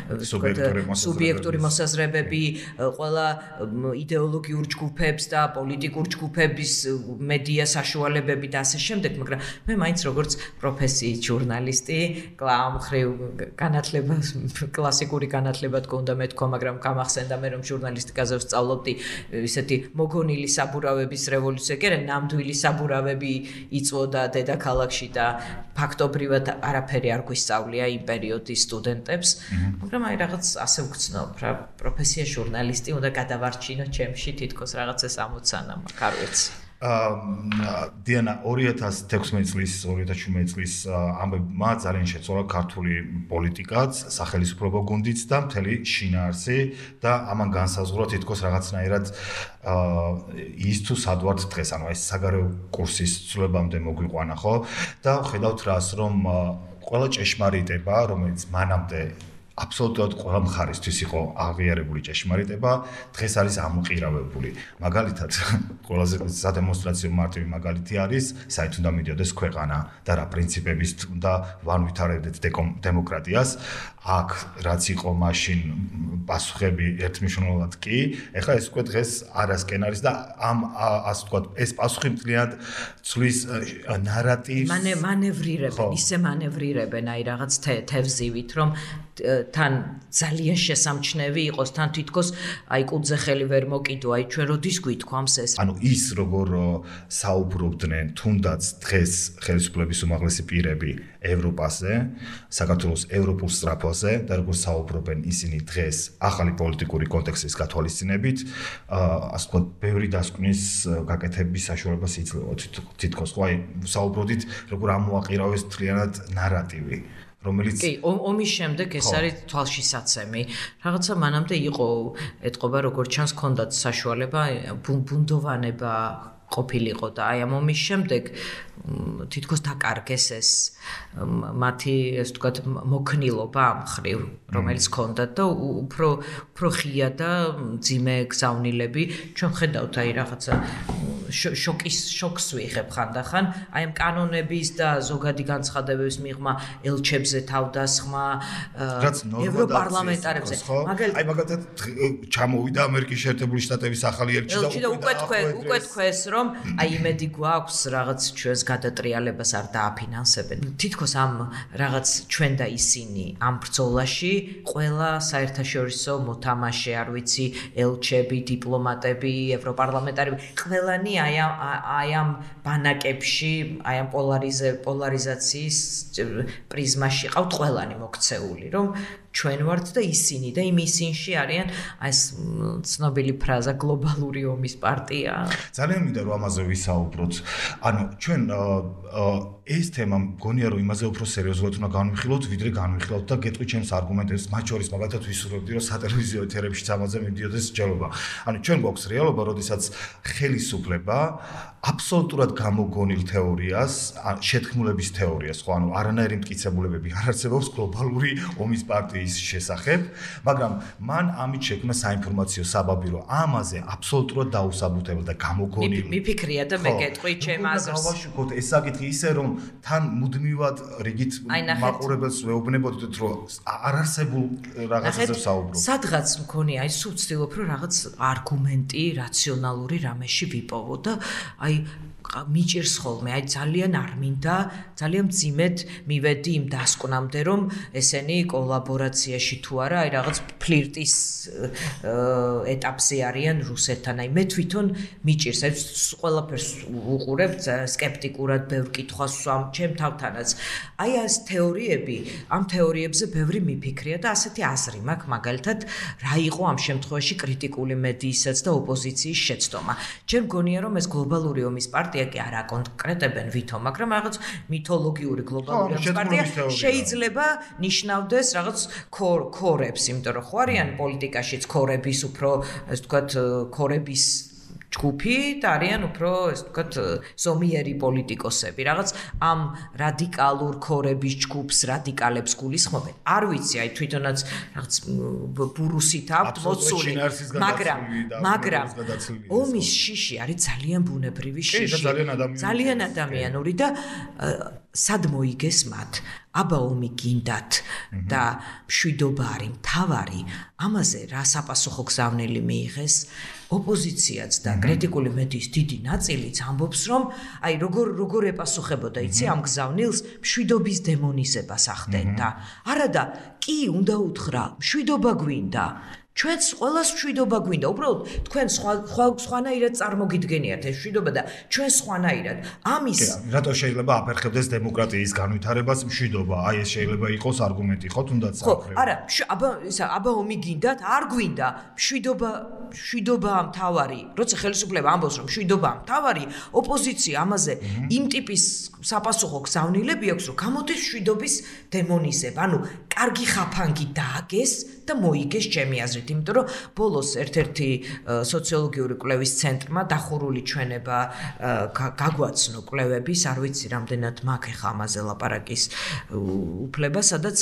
სუბიექტური მოსაზრებები, ყველა იდეოლოგიურ ჯგუფებს და პოლიტიკურ ჯგუფების მედია საშუალებები და ასე შემდეგ, მაგრამ მე მაინც როგორც პროფესიის ჟურნალისტი, ამ ხრივ განათლება, კლასიკური განათლება თქონდა მე თქვა, მაგრამ გამახსენდა მე რომ ჟურნალისტიკაზე ვსწავლობდი ისეთი მოგონილი საბურავების რევოლუცია, კი არა, ნამდვილი საბურავები იწვოდა დედაქალაქში და ფაქტობრივად არაფერი არ გვისწავლია იმ პერიოდის სტუდენტებს, მაგრამ აი რაღაც ასე ვგრძნობ რა, პროფესია ჟურნალისტი უნდა გადავარჩინო ჩემში თითქოს რაღაც ეს ამოცანა მაქვს, არ ვიცი. დიანა ორი ათას თექვსმეტი წლის ორი ათას შვიდმეტი წლის ამბებმა ძალიან შეცვალა ქართული პოლიტიკაც, სახელმწიფო გუნდიც და მთელი შინაარსი და ამან განსაზღვრა თითქოს რაღაცნაირად ის თუ სად ვართ დღეს, ანუ ეს საგარეო კურსის ცვლილებამდე მოგვიყვანა, ხო? და ხედავთ რას, რომ ყველა ჭეშმარიტება, რომელიც მანამდე აბსოლუტურად ყველა მხარისთვის იყო აღიარებული ჭეშმარიტება, დღეს არის ამოყირავებული. მაგალითად, ყველაზე სადემონსტრაციო მარტივი მაგალითი არის, საით უნდა მიდიოდეს ქვეყანა და რა პრინციპების უნდა ვანვითარებდეთ დემოკრატიას. აქ რაც იყო მაშინ პასუხები ერთმნიშვნელოვნად კი, ეხლა ეს უკვე დღეს არასკენ არის და ამ ასე ვთქვათ, ეს პასუხი მთლიანად ცვლის ნარატივს. მანევრირებენ, ისე მანევრირებენ აი რაღაც თევზივით, რომ თან ძალიან შესამჩნევი იყოს, თან თითქოს აი კუძზე ხელი ვერ მოკიდო, აი ჩვენ როდის გვითქვამს ეს. ანუ ის როგორ საუბრობდნენ თუნდაც დღეს ხელისუფლების უმაღლესი პირები ევროპაზე, საქართველოს ევროპულ სწრაფვაზე და როგორ საუბრობენ ისინი დღეს ახალი პოლიტიკური კონტექსტის გათვალისწინებით, ასე ვთქვათ, ბევრი დასკვნის გაკეთების საშუალებას იძლევა თითქოს, ხო, აი საუბრობდით როგორ ამოაყირავეს მთლიანად ნარატივი. რომელიც კი, ომის შემდეგ ეს არის თვალშისაცემი. რაღაცა მანამდე იყო ეთყობა, როგორც ჩანს, ჰქონდათ საშუალება ბუნდოვანება ყოფილიყო და აი ამ ომის შემდეგ თითქოს დაკარგეს ეს მათი ესე ვთქვათ მოქნილობა ამ ხრივ რომელიც ჰქონდათ და უფრო უფრო ღია და ძიმე გზავნილები ჩვენ ხედავთ აი რაღაცა შოკის შოკს ვიღებ ხანდახან აი ამ კანონების და ზოგადი განცხადებების მიღმა ელჩებზე თავდასხმა ევროპარლამენტარებზე მაგალითად აი მაგალითად ჩამოვიდა ამერიკის შეერთებული შტატების ახალი ელჩი და უკვე უკვე თქვეს რომ აი იმედი გვაქვს რაღაც ჩვენს გადატრიალებას არ დააფინანსებენ თითქოს ამ რაღაც ჩვენ და ისინი ამ ბრძოლაში ყველა საერთაშორისო მოთამაშე არ ვიცი ელჩები დიპლომატები ევროპარლამენტარები ყველანი აი ამ აი ამ ბანაკებში აი ამ პოლარიზე პოლარიზაციის პრიზმაში ყავთ ყველანი მოქცეული რომ ჩვენ ვართ და ისინი და იმ ისინში არიან აი ეს ცნობილი ფრაზა გლობალური ომის პარტია ძალიან მინდა რომ ამაზე ვისაუბროთ ანუ ჩვენ ეს თემა მგონია რომ იმაზე უფრო სერიოზულად უნდა განვიხილოთ ვიდრე განვიხილოთ და გეტყვი ჩემს არგუმენტებს მათ შორის მაგალითად ვისურვებდი რომ სატელევიზიო ეთერებშიც ამაზე მიდიოდეს ჯერობა ანუ ჩვენ გვაქვს რეალობა როდესაც ხელისუფლება აბსოლუტურად გამოგონილ თეორიას შეთქმულების თეორიას ხო ანუ არანაირი მტკიცებულებები არ არსებობს გლობალური ომის პარტიის შესახებ მაგრამ მან ამით შექმნა საინფორმაციო საბაბირო ამაზე აბსოლუტურად დაუსაბუთებელ და გამოგონილ მიფიქრია და მე გეტყვი ჩემ აზრს გავაშუქოთ ეს საკითხი ისე რომ თან მუდმივად რიგით მაყურებელს ვეუბნებოდით რომ არ არსებულ რაღაცაზე საუბრობ. სადღაც მქონია აი სულ ვცდილობ რომ რაღაც არგუმენტი რაციონალური რამეში ვიპოვო და აი მიჭირს ხოლმე აი ძალიან არ მინდა ძალიან მძიმედ მივედი იმ დასკვნამდე რომ ესენი კოლაბორაციაში თუ არა აი რაღაც ფლირტის ეტაპზე არიან რუსეთთან აი მე თვითონ მიჭირს აი ყველაფერს უყურებ სკეპტიკურად ბევრ კითხვას ვსვამ ჩემ თავთანაც აი ეს თეორიები ამ თეორიებზე ბევრი მიფიქრია და ასეთი აზრი მაქვს მაგალითად რა იყო ამ შემთხვევაში კრიტიკული მედიისაც და ოპოზიციის შეცდომა ჩემ მგონია რომ ეს გლობალური ომის პარტია კი არ აკონკრეტებენ ვითომ, მაგრამ რაღაც მითოლოგიური გლობალური პარტია შეიძლება ნიშნავდეს რაღაც ქორებს, იმიტომ რომ ხო არიან პოლიტიკაშიც ქორების უფრო, ასე ვთქვათ, ქორების ჯგუფი და არიან უფრო, ასე ვთქვათ, ზომიერი პოლიტიკოსები. რაღაც ამ რადიკალურ ქორების ჯგუფს რადიკალებს გულისხმობენ. არ ვიცი, აი თვითონაც რაღაც ბურუსით აქვთ მოცული, მაგრამ მაგრამ ომის შიში არის ძალიან ბუნებრივი შიში. ძალიან ადამიანური და სად მოიგეს მათ? აბა ომი გინდათ და მშვიდობა არის მთავარი, ამაზე რა საპასუხო გზავნილი მიიღეს? ოპოზიციაც და კრიტიკული მედიის დიდი ნაწილიც ამბობს, რომ აი როგორ როგორ ეპასუხებოდა იცი ამ გზავნილს მშვიდობის დემონიზებას ახდენდა. არადა კი უნდა უთხრა, მშვიდობა გვინდა. ჩვენს ყველას მშვიდობა გვინდა. უბრალოდ თქვენ სხვა სხვანაირად წარმოგიდგენიათ ეს მშვიდობა და ჩვენ სხვანაირად. ამის რატო შეიძლება აფერხებდეს დემოკრატიის განვითარებას მშვიდობა? აი ეს შეიძლება იყოს არგუმენტი ხო თუნდაც ხო, არა, აბა ისა აბა ომი გინდათ? არ გვინდა. მშვიდობა მშვიდობაა მთავარი. როცა ხელისუფლება ამბობს რომ მშვიდობაა მთავარი, ოპოზიცია ამაზე იმ ტიპის საპასუხო გზავნილები აქვს, რომ გამოდის მშვიდობის დემონიზება. ანუ კარგი ხაფანგი დააგეს და მოიგეს ჩემი აზრით, იმიტომ რომ ბოლოს ერთ-ერთი სოციოლოგიური კვლევის ცენტრმა დახურული ჩვენება გაგვაცნო კვლევების, არ ვიცი რამდენად მაქვს ახლა ამაზე ლაპარაკის უფლება, სადაც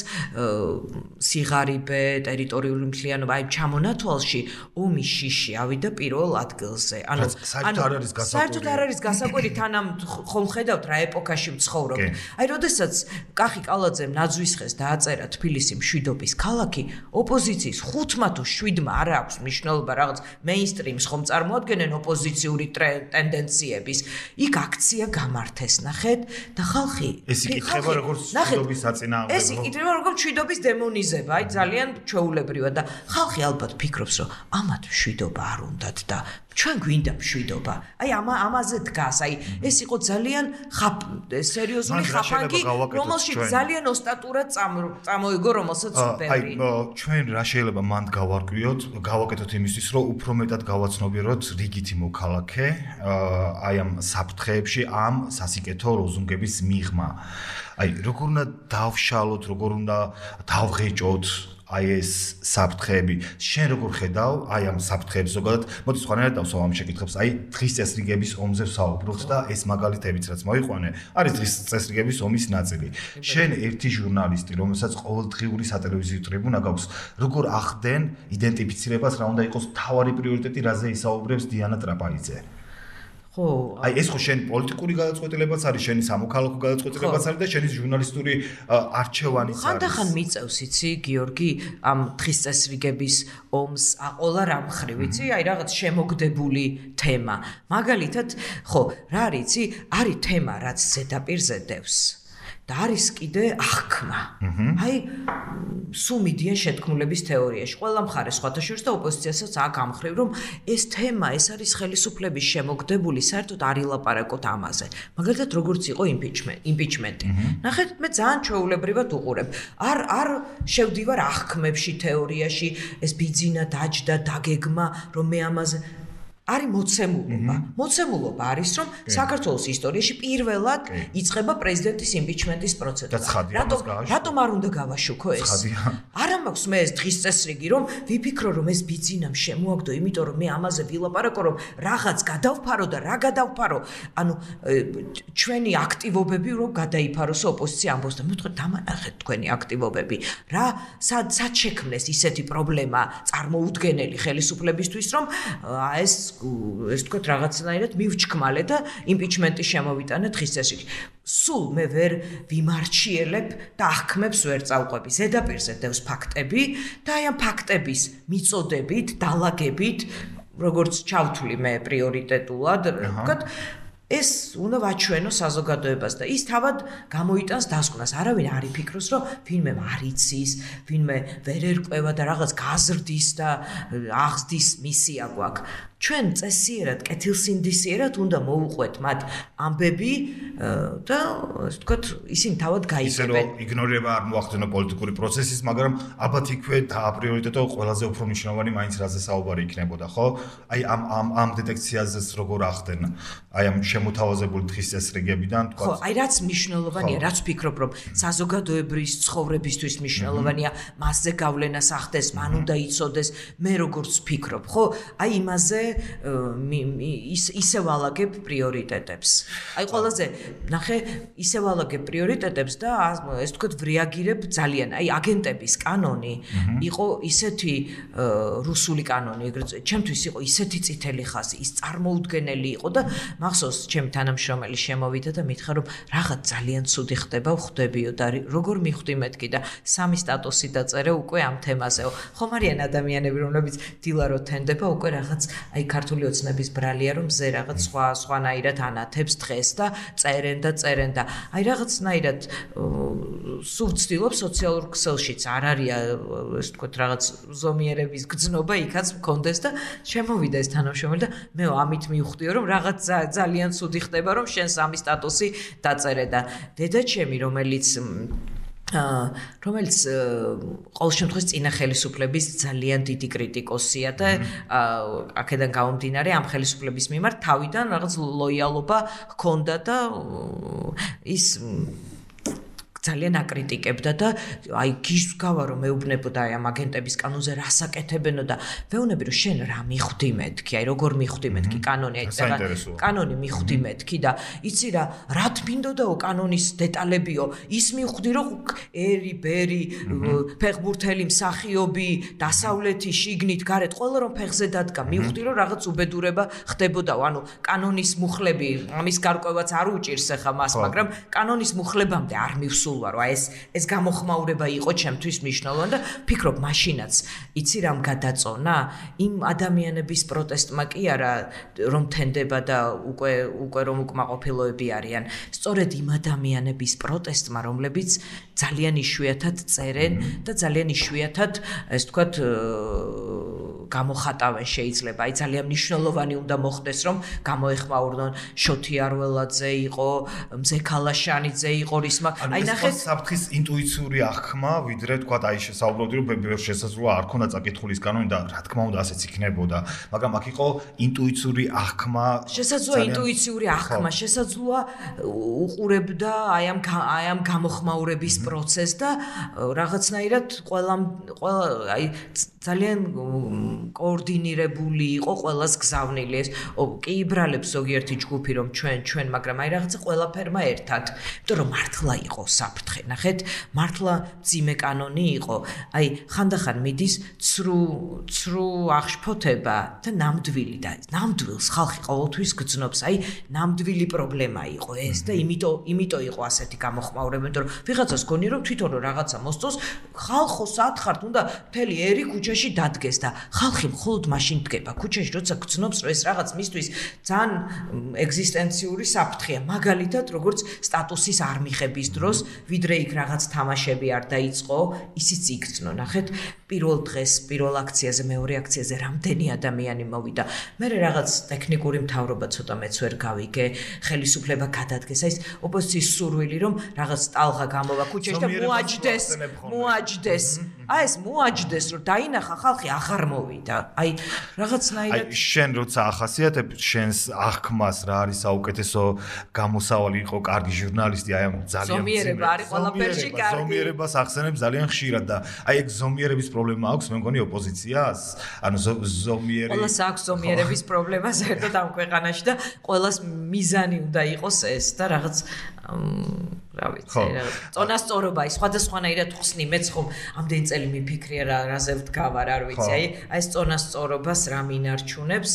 სიღარიბე, ტერიტორიული მთლიანობა, აი ჩამონათვალში ომის შიში ავიდა პირველ ადგილზე. ანუ საერთოდ არ არის გასაკვირი. საერთოდ არ არის გასაკვირი, თანამ ხომ ხედავთ რა ეპოქაში ვცხოვრობთ. აი როდესაც კახი კალაძემ ნაძვისხეს დააწერა თბილისი მშვიდობის ქალაქი, ოპოზიციის ხუთმა თუ შვიდმა არ აქვს მნიშვნელობა რაღაც მეინსტრიმს ხომ წარმოადგენენ ოპოზიციური ტენდენციების. იქ აქცია გამართეს, ნახეთ და ხალხი ეს იკითხება როგორც მშვიდობის საწინააღმდეგო. ეს იკითხება როგორც მშვიდობის დემონიზება, აი ძალიან ჩვეულებრივად და ხალხი ალბათ ფიქრობს, რომ ამათ მშვიდობა არ უნდათ და ჩვენ გვინდა მშვიდობა. აი ამ ამაზე დგას. აი ეს იყო ძალიან სერიოზული ხაფანგი, რომელშიც ძალიან ოსტატურად წამოიგო, რომელსაც ბევრი. აი ჩვენ რა შეიძლება მანდ გავარკვიოთ, გავაკეთოთ იმისთვის, რომ უფრო მეტად გავაცნობიეროთ რიგითი მოქალაქე, აი ამ საფრთხეებში, ამ სასიკეთო ლოზუნგების მიღმა. აი როგორ უნდა დავშალოთ, როგორ უნდა დავღეჭოთ აი ეს საფრთხეები შენ როგორ ხედავ აი ამ საფრთხეებს ზოგადად მოდი სხვანაირად დავსვამ ამ შეკითხვებს აი დღის წესრიგების ომზე ვსაუბრობთ და ეს მაგალითებიც რაც მოიყვანე არის დღის წესრიგების ომის ნაწილი შენ ერთი ჟურნალისტი რომელსაც ყოველდღიური სატელევიზიო ტრიბუნა გაქვს როგორ ახდენ იდენტიფიცირებას რა უნდა იყოს მთავარი პრიორიტეტი რაზე ისაუბრებს დიანა ტრაპაიძე ხო აი ეს ხო შენი პოლიტიკური გადაწყვეტილებაც არის შენი სამოქალაქო გადაწყვეტილებაც არის და შენი ჟურნალისტური არჩევანიც არის ხანდახან მიწევს იცი გიორგი ამ დღის წესრიგების ომს აყოლა რა მხრივ იცი აი რაღაც შემოგდებული თემა მაგალითად ხო რა არის იცი არის თემა რაც ზედაპირზე დევს და არის კიდე აღქმა. აი სულ მიდიან შეთქმულების თეორიაში. ყველა მხარე სხვათა შორის და ოპოზიციასაც აქ ამხრივ რომ ეს თემა ეს არის ხელისუფლების შემოგდებული საერთოდ არ ილაპარაკოთ ამაზე. მაგალითად როგორც იყო იმპიჩმენტი. ნახეთ მე ძალიან ჩვეულებრივად უყურებ. არ არ შევდივარ აღქმებში თეორიაში ეს ბიძინა დაჯდა დაგეგმა რომ მე ამაზე არის მოცემულობა. მოცემულობა არის რომ საქართველოს ისტორიაში პირველად იწყება პრეზიდენტის იმპიჩმენტის პროცედურა. რატომ რატომ არ უნდა გავაშუქო ეს? არა მაქვს მე ეს დღის წესრიგი რომ ვიფიქრო რომ ეს ბიძინამ შემოაგდო, იმიტომ რომ მე ამაზე ვილაპარაკო რომ რაღაც გადავფარო და რა გადავფარო. ანუ ჩვენი აქტივობები რომ გადაიფაროს ოპოზიცია ამბობს და მე ვთქვი დამანახეთ თქვენი აქტივობები. რა სად სად შექმნეს ისეთი პრობლემა წარმოუდგენელი ხელისუფლებისთვის რომ ეს ეს თქვა რაღაცნაირად მივჩქმალე და იმპიჩმენტი შემოვიტანე დღის წესრიგი. სულ მე ვერ ვიმარჩიელებ და აღქმებს ვერ წავყვები. ზედაპირზე დევს ფაქტები და აი ამ ფაქტების მიწოდებით, დალაგებით, როგორც ჩავთვლი მე პრიორიტეტულად, ვთქვათ ეს უნდა ვაჩვენო საზოგადოებას და ის თავად გამოიტანს დასკვნას. არავინ არ იფიქროს, რომ ვინმე არ იცის, ვინმე ვერ ერკვევა და რაღაც გაზრდის და აღზრდის მისია გვაქვს. ჩვენ წესიერად, კეთილსინდისიერად უნდა მოუყვეთ მათ ამბები და ასე ვთქვათ, ისინი თავად გაიგებენ. ისე რომ იგნორება არ მოახდინო პოლიტიკური პროცესის, მაგრამ ალბათ იქვე დააპრიორიტეტო ყველაზე უფრო მნიშვნელოვანი მაინც რაზე საუბარი იქნებოდა, ხო? აი ამ ამ ამ დეტექციაზეც როგორ ახდენ? აი ამ შემოთავაზებული დღის წესრიგებიდან თქვა. ხო, აი რაც მნიშვნელოვანია, რაც ვფიქრობ, რომ საზოგადოებრივი ცხოვრებისთვის მნიშვნელოვანია, მასზე გავლენას ახდეს, მან უნდა იცოდეს, მე როგორც ვფიქრობ, ხო? აი იმაზე ის ისე ვალაგებ პრიორიტეტებს. აი ყველაზე ნახე ისე ვალაგებ პრიორიტეტებს და ეს თქვა ვრეაგირებ ძალიან. აი აგენტების კანონი იყო ისეთი რუსული კანონი, ეგრეთ ჩემთვის იყო ისეთი წითელი ხაზი, ის წარმოუდგენელი იყო და მახსოვს ჩემი თანამშრომელი შემოვიდა და მითხრა რომ რაღაც ძალიან ცუდი ხდება, ხვდებიო და როგორ მიხვდი მეთქი და სამი სტატუსი დაწერე უკვე ამ თემაზეო. ხომ არიან ადამიანები, რომლებიც დილარო თენდება უკვე რაღაც აი ქართული ოცნების ბრალია რომ ზე რაღაც სხვა სხვანაირად ანათებს დღეს და წერენ და წერენ და აი რაღაცნაირად სულ ვცდილობ სოციალურ ქსელშიც არ არის ეს თქვათ რაღაც ზომიერების გრძნობა იქაც მქონდეს და შემოვიდა ეს თანამშრომელი და მე ამით მივხვდიო რომ რაღაც ძალიან ცუდი ხდება რომ შენ სამი სტატუსი დაწერე და დედაჩემი რომელიც რომელიც ყოველ შემთხვევაში წინა ხელისუფლების ძალიან დიდი კრიტიკოსია და აქედან გამომდინარე ამ ხელისუფლების მიმართ თავიდან რაღაც ლოიალობა ჰქონდა და ის ძალიან აკრიტიკებდა და აი გისგავა რომ მეუბნებოდა აი ამ აგენტების კანონზე რა საკეთებენო და ვეუბნები რომ შენ რა მიხვდი მეთქი აი როგორ მიხვდი მეთქი კანონი აი კანონი მიხვდი მეთქი და იცი რა რა თმინდოდაო კანონის დეტალებიო ის მიხვდი რომ ერი ბერი ფეხბურთელი მსახიობი დასავლეთი შიგნით გარეთ ყველა რომ ფეხზე დადგა მიხვდი რომ რაღაც უბედურება ხდებოდაო ანუ კანონის მუხლები ამის გარკვევაც არ უჭირს ახლა მას მაგრამ კანონის მუხლებამდე არ მივსულ ვარო ეს ეს გამოხმაურება იყო ჩემთვის მნიშვნელოვანი და ფიქრობ მაშინაც იცი რამ გადაწონა იმ ადამიანების პროტესტმა კი არა რომ თენდება და უკვე უკვე რომ უკმაყოფილოები არიან სწორედ იმ ადამიანების პროტესტმა რომლებიც ძალიან იშვიათად წერენ და ძალიან იშვიათად ეს თქვათ გამოხატავენ შეიძლება. აი ძალიან მნიშვნელოვანი უნდა მოხდეს, რომ გამოეხმაურონ შოთი არველაძე იყო, მზე ქალაშანიძე იყო რისმა. აი ნახეთ საფრთხის ინტუიციური აღქმა, ვიდრე თქვა აი შესაუბრობდი რომ ბევრ შესაძლოა არ ქონდა წაკითხული ის კანონი და რა თქმა უნდა ასეც იქნებოდა, მაგრამ აქ იყო ინტუიციური აღქმა. შესაძლოა ინტუიციური აღქმა, შესაძლოა უყურებდა აი ამ აი ამ გამოხმაურების პროცესს და რაღაცნაირად ყველა ყველა აი ძალიან კოორდინირებული იყო ყველას გზავნილი ეს კი იბრალებს ზოგიერთი ჯგუფი რომ ჩვენ ჩვენ მაგრამ აი რაღაცა ყველაფერმა ერთად იმიტომ რომ მართლა იყო საფრთხე ნახეთ მართლა ძიმე კანონი იყო აი ხანდახან მიდის ცრუ ცრუ აღშფოთება და ნამდვილი და ნამდვილს ხალხი ყოველთვის გძნობს აი ნამდვილი პრობლემა იყო ეს და იმიტომ იმიტომ იყო ასეთი გამოხმაურება იმიტომ რომ ვიღაცას გონი რომ თვითონ რომ რაღაცა მოსწოს ხალხო სათხართ უნდა მთელი ერი ქუჩაში დადგეს და ხალხი მხოლოდ მაშინ დგება ქუჩაში როცა გძნობს რომ ეს რაღაც მისთვის ძალიან ეგზისტენციური საფრთხეა მაგალითად როგორც სტატუსის არ მიღების დროს ვიდრე იქ რაღაც თამაშები არ დაიწყო ისიც იგრძნო ნახეთ პირველ დღეს პირველ აქციაზე მეორე აქციაზე რამდენი ადამიანი მოვიდა მე რაღაც ტექნიკური მთავრობა ცოტა მეც ვერ გავიგე ხელისუფლება გადადგეს აი ეს ოპოზიციის სურვილი რომ რაღაც ტალღა გამოვა ქუჩაში და მოაჯდეს მოაჯდეს აი ეს მოაჯდეს რომ დაინახა ხალხი აღარ მოვიდა აი რაღაცნაირად აი შენ როცა ახასიათებ შენს აღქმას რა არის საუკეთესო გამოსავალი იყო კარგი ჟურნალისტი აი ამ ძალიან ზომიერება არის ყველაფერში კარგი ზომიერებას ახსენებ ძალიან ხშირად და აი ეგ ზომიერების პრობლემა აქვს მე მგონი ოპოზიციას ანუ ზომიერი ყველას აქვს ზომიერების პრობლემა საერთოდ ამ ქვეყანაში და ყველას მიზანი უნდა იყოს ეს და რაღაც რა ვიცი რა წონასწორობა ის სხვადასხვანაირად ხსნი მეც ხომ ამდენი წელი მიფიქრია რა რაზე ვდგავარ არ ვიცი აი აი ეს წონასწორობას რა მინარჩუნებს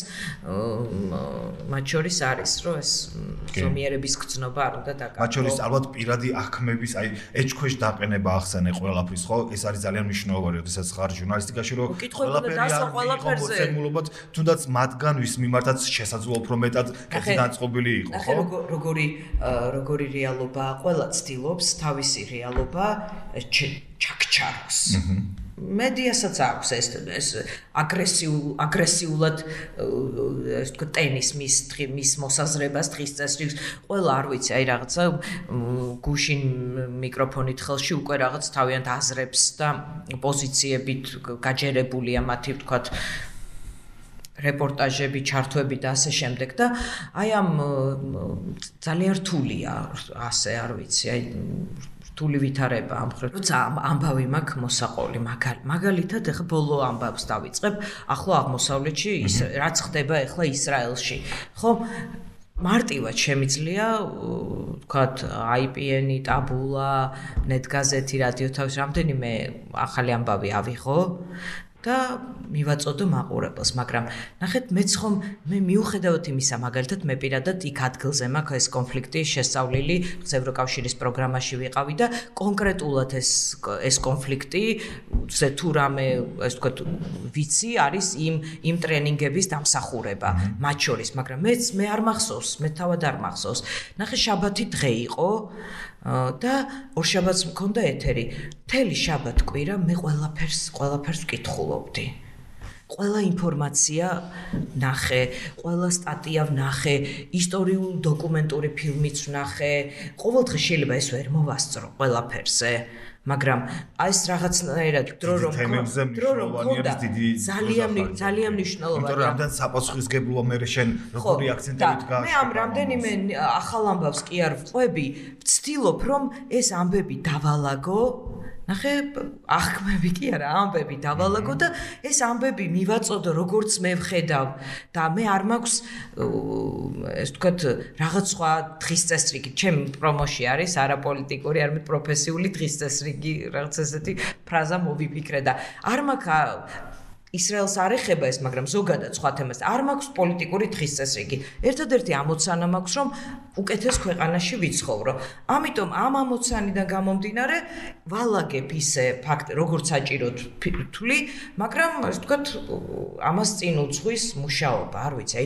მათ შორის არის რომ ეს ზომიერების გრძნობა არ უნდა დაგაგო მათ შორის ალბათ პირადი აღქმების აი ეჭქვეშ დაყენება ახსენე ყველაფრის ხო ეს არის ძალიან მნიშვნელოვანი როდესაც ხარ ჟურნალისტიკაში რომ ყველაფერზე მოცემულობად თუნდაც მათგან ვის მიმართაც შესაძლოა უფრო მეტად კეთილი განწყობილი იყო ხო როგორი როგორი რეალობა ყველა ცდილობს თავისი რეალობა ჩაქჩაროს. მედიასაც აქვს ეს ეს აგრესიულ აგრესიულად ეს თქო ტენის მის მის მოსაზრებას დღის წესრიგს ყველა არ ვიცი აი რაღაცა გუშინ მიკროფონით ხელში უკვე რაღაც თავიანთ აზრებს და პოზიციებით გაჯერებულია მათი ვთქვათ რეპორტაჟები, ჩართვები და ასე შემდეგ და აი ამ ძალიან რთულია ასე არ ვიცი, აი რთული ვითარება ამ ხრით. როცა ამბავი მაქვს მოსაყოლი, მაგალითად ეხლა ბოლო ამბავს დავიწყებ, ახლო აღმოსავლეთში ის რაც ხდება ეხლა ისრაელში. ხო? მარტივად შემიძლია ვთქვათ აი პი ენი, ტაბულა, ნეტგაზეთი, რადიო თავის რამდენიმე ახალი ამბავი ავიღო და მივაწოდო მაყურებელს, მაგრამ ნახეთ მეც ხომ მე მიუხედავად იმისა, მაგალითად მე პირადად იქ ადგილზე მაქვს ეს კონფლიქტი შესწავლილი, ევროკავშირის პროგრამაში ვიყავი და კონკრეტულად ეს ეს კონფლიქტი, ზე თუ რამე, ეს ვთქვათ, ვიცი, არის იმ იმ ტრენინგების დამსახურება, მათ შორის, მაგრამ მეც მე არ მახსოვს, მე თავად არ მახსოვს. ნახე შაბათი დღე იყო და ორშაბათს მქონდა ეთერი. მთელი შაბათ კვირა მე ყველაფერს ყველაფერს ვკითხულობდი. ყველა ინფორმაცია ნახე, ყველა სტატია ვნახე, ისტორიულ დოკუმენტური ფილმიც ვნახე. ყოველდღე შეიძლება ეს ვერ მოვასწრო ყველაფერზე. მაგრამ აი ეს რაღაცნაირად დრო რომ დრო რომ ხონდა ძალიან ძალიან მნიშვნელოვანია. იმიტომ რომ ამდენ საპასუხისგებლოა მე შენ როგორი აქცენტებით გააშვა. მე ამ რამდენიმე ახალ ამბავს კი არ ვყვები, ვცდილობ რომ ეს ამბები დავალაგო. ნახე, აღქმები კი არა, ამბები დავალაგო და ეს ამბები მივაწოდო როგორც მე ვხედავ და მე არ მაქვს ეს ვთქვათ რაღაც სხვა დღის წესრიგი. ჩემი პრომოში არის არაპოლიტიკური, არამედ პროფესიული დღის წესრიგი, რაღაც ესეთი ფრაზა მოვიფიქრე და არ მაქვს ისრაელს არ ეხება ეს, მაგრამ ზოგადად სხვა თემას არ მაქვს პოლიტიკური დღის წესრიგი. ერთადერთი ამოცანა მაქვს, რომ უკეთეს ქვეყანაში ვიცხოვრო. ამიტომ ამ ამოცანიდან გამომდინარე, ვალაგებ ისე ფაქტ, როგორც საჭიროდ ვთვლი, მაგრამ ასე ვთქვათ, ამას წინ უძღვის მუშაობა, არ ვიცი, აი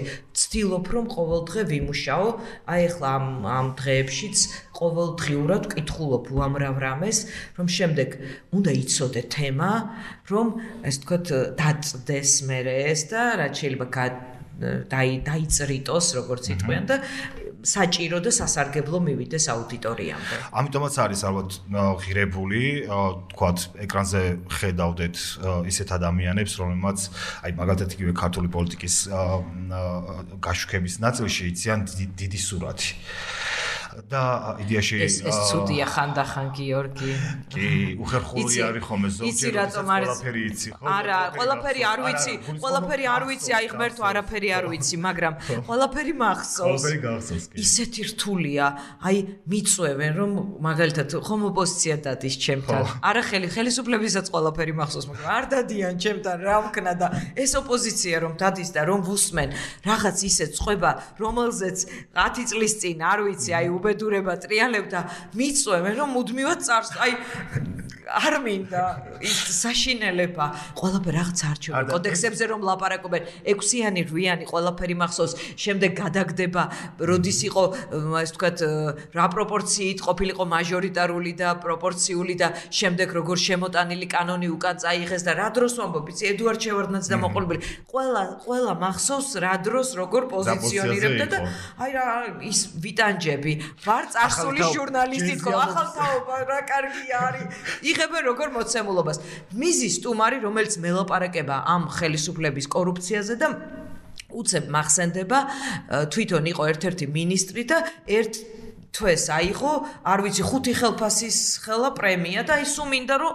ვცდილობ რომ ყოველდღე ვიმუშაო, აი ახლა ამ ამ დღეებშიც ყოველდღიურად ვკითხულობ უამრავ რამეს, რომ შემდეგ უნდა იცოდე თემა, რომ ეს თქვათ დაწდეს მერე ეს და რაც შეიძლება დაი დაიწრიტოს როგორც იტყვიან და საჭირო და სასარგებლო მივიდეს აუდიტორიამდე. ამიტომაც არის ალბათ ღირებული, თქვათ, ეკრანზე ხედავდეთ ისეთ ადამიანებს, რომლებმაც აი მაგალითად იგივე ქართული პოლიტიკის გაშუქების ნაწილში იციან დიდი სურათი. და იდეაში ეს ეს ცუდია ხანდახან გიორგი. კი, უხერხული არის ხომ ეს ზოგჯერ ყველაფერი იცი, ხო? არა, ყველაფერი არ ვიცი, ყველაფერი არ ვიცი, აი ღმერთო არაფერი არ ვიცი, მაგრამ ყველაფერი მახსოვს. ყველაფერი გახსოვს კი. ისეთი რთულია, აი მიწვევენ რომ მაგალითად ხომ ოპოზიცია დადის ჩემთან. არა ხელი ხელისუფლებისაც ყველაფერი მახსოვს, მაგრამ არ დადიან ჩემთან რა ვქნა და ეს ოპოზიცია რომ დადის და რომ ვუსმენ რაღაც ისე წყვება, რომელზეც ათი წლის წინ არ ვიცი, აი უბედურება ტრიალებ და მიწვევენ რომ მუდმივად წარს აი არ მინდა ის საშინელება ყველაფერი რაღაც არჩევენ კოდექსებზე რომ ლაპარაკობენ ექვსიანი რვიანი ყველაფერი მახსოვს შემდეგ გადაგდება როდის იყო ასე ვთქვათ რა პროპორციით ყოფილიყო მაჟორიტარული და პროპორციული და შემდეგ როგორ შემოტანილი კანონი უკან წაიღეს და რა დროს ვამბობ იცი ედუარდ შევარდნაძე და მოყოლებელი ყველა ყველა მახსოვს რა დროს როგორ პოზიციონირებდა და აი რა ის ვიტანჯები ვარ წარსული ჟურნალისტი თქო ახალთაობა რა კარგი არის იღებენ როგორ მოცემულობას მიზი სტუმარი რომელიც მელაპარაკება ამ ხელისუფლების კორუფციაზე და უცებ მახსენდება თვითონ იყო ერთ-ერთი მინისტრი და ერთ თვეს აიღო არ ვიცი ხუთი ხელფასის ხელა პრემია და ის უმინდა რომ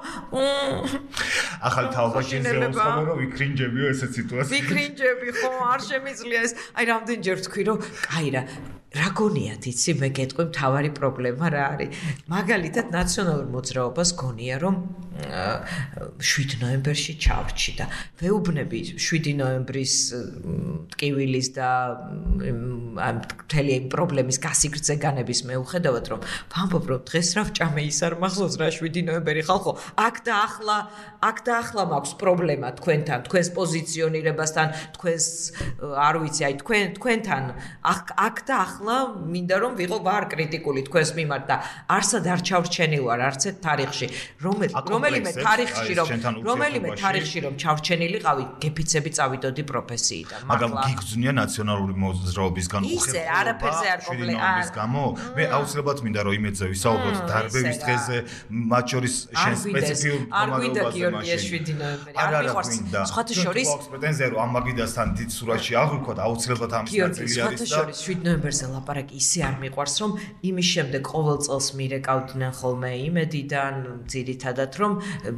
ახალი თაობა შეიძლება ხომ რომ ვიქრინჯებიო ესეთ სიტუაციაში ვიქრინჯები ხო არ შემიძლია ეს აი რამდენჯერ თქვი რომ კაი რა რა გონიათ იცი მე გეტყვი მთავარი პრობლემა რა არის მაგალითად ნაციონალურ მოძრაობას გონია რომ შვიდი ნოემბერში ჩავრჩი და ვეუბნები შვიდი ნოემბრის ტკივილის და ამ მთელი ამ პრობლემის გასიგრძე განების მეუხედავად რომ ვამბობ რომ დღეს რა ვჭამე ის არ მახსოვს რა შვიდი ნოემბერი ხალხო აქ და ახლა აქ და ახლა მაქვს პრობლემა თქვენთან თქვენს პოზიციონირებასთან თქვენს არ ვიცი აი თქვენ თქვენთან აქ აქ და ახლა მინდა რომ ვიყო ვარ კრიტიკული თქვენს მიმართ და არსად არ ჩავრჩენილ ვარ არც ერთ თარიღში რომელიმე თარიღში რომ რომელიმე თარიღში რომ ჩავრჩენილიყავი გეფიცები წავიდოდი პროფესიიდან მაგრამ გიგზნია ნაციონალური მოძრაობისგან უხერხული ისე არაფერზე არ პრობლემაა გამო მე აუცილებლად მინდა რომ იმედზე ვისაუბროთ დარბევის დღეზე მათ შორის შენ სპეციფიურ მომავალზე მაშინ შვიდი ნოემბერი არ მიყვარს სხვათა შორის პრეტენზია რომ ამ მაგიდასთან დიდ სურათში აღვიქვათ აუცილებლად ამის ნაწილი არის და სხვათა შორის შვიდი ნოემბერზე ლაპარაკი ისე არ მიყვარს რომ იმის შემდეგ ყოველ წელს მირეკავდნენ ხოლმე იმედიდან ძირითადად რომ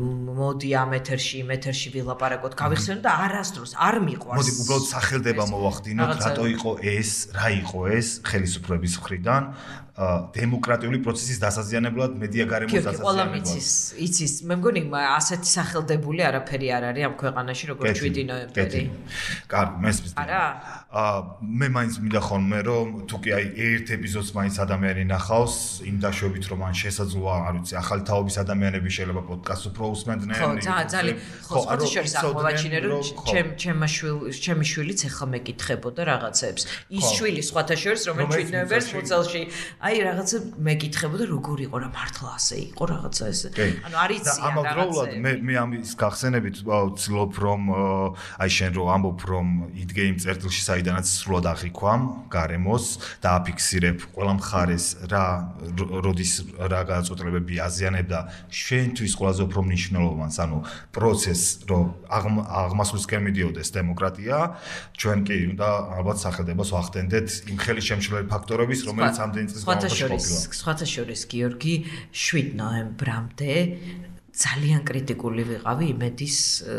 მოდი ამ ეთერში იმ ეთერში ვილაპარაკოთ გავიხსენოთ და არასდროს არ მიყვარს მოდი უბრალოდ სახელდება მოვახდინოთ რატო იყო ეს რა იყო ეს ხელისუფლების მხრიდან დემოკრატიული პროცესის დასაზიანებლად მედია გარემოს დასაზიანებლად. კი, ყველა იცის, იცის. მე მგონი ასეთი სახელდებული არაფერი არ არის ამ ქვეყანაში როგორც შვიდი ნოემბერი. კარგი, მესმის. არა? აა მე მაინც მინდა ხოლმე რომ თუ კი აი ერთ ეპიზოდს მაინც ადამიანი ნახავს, იმ დაშვებით რომ ან შესაძლოა, არ ვიცი, ახალი თაობის ადამიანები შეიძლება პოდკასტს უფრო უსმენდნენ. ხო, ძალიან, ხო, სხვადასხვა აღმოაჩინე რომ ჩემ ჩემმა შვილი, ჩემი შვილიც ახლა მეკითხებოდა რაღაცებს. ის შვილი სხვათა შორის რომელიც შვიდი ნოემბერს მოწელში აი რაღაცა მეკითხებოდა როგორ იყო რა მართლა ასე იყო რაღაცა ესე ანუ არ იციან და ამავდროულად მე მე ამის გახსენებით ვცდილობ რომ აი შენ რო ამბობ რომ იდგე იმ წერტილში საიდანაც სრულად აღიქვამ გარემოს და აფიქსირებ ყველა მხარეს რა როდის რა გადაწყვეტილებები აზიანებდა შენთვის ყველაზე უფრო მნიშვნელოვანს ანუ პროცესს რომ აღმასვლისკენ მიდიოდეს დემოკრატია ჩვენ კი უნდა ალბათ სახელდებას ვახდენდეთ იმ ხელი შემშლელი ფაქტორების რომელიც ამდენი წლის სხვათა შორის გიორგი შვიდი ნოემბრამდე ძალიან კრიტიკული ვიყავი იმედის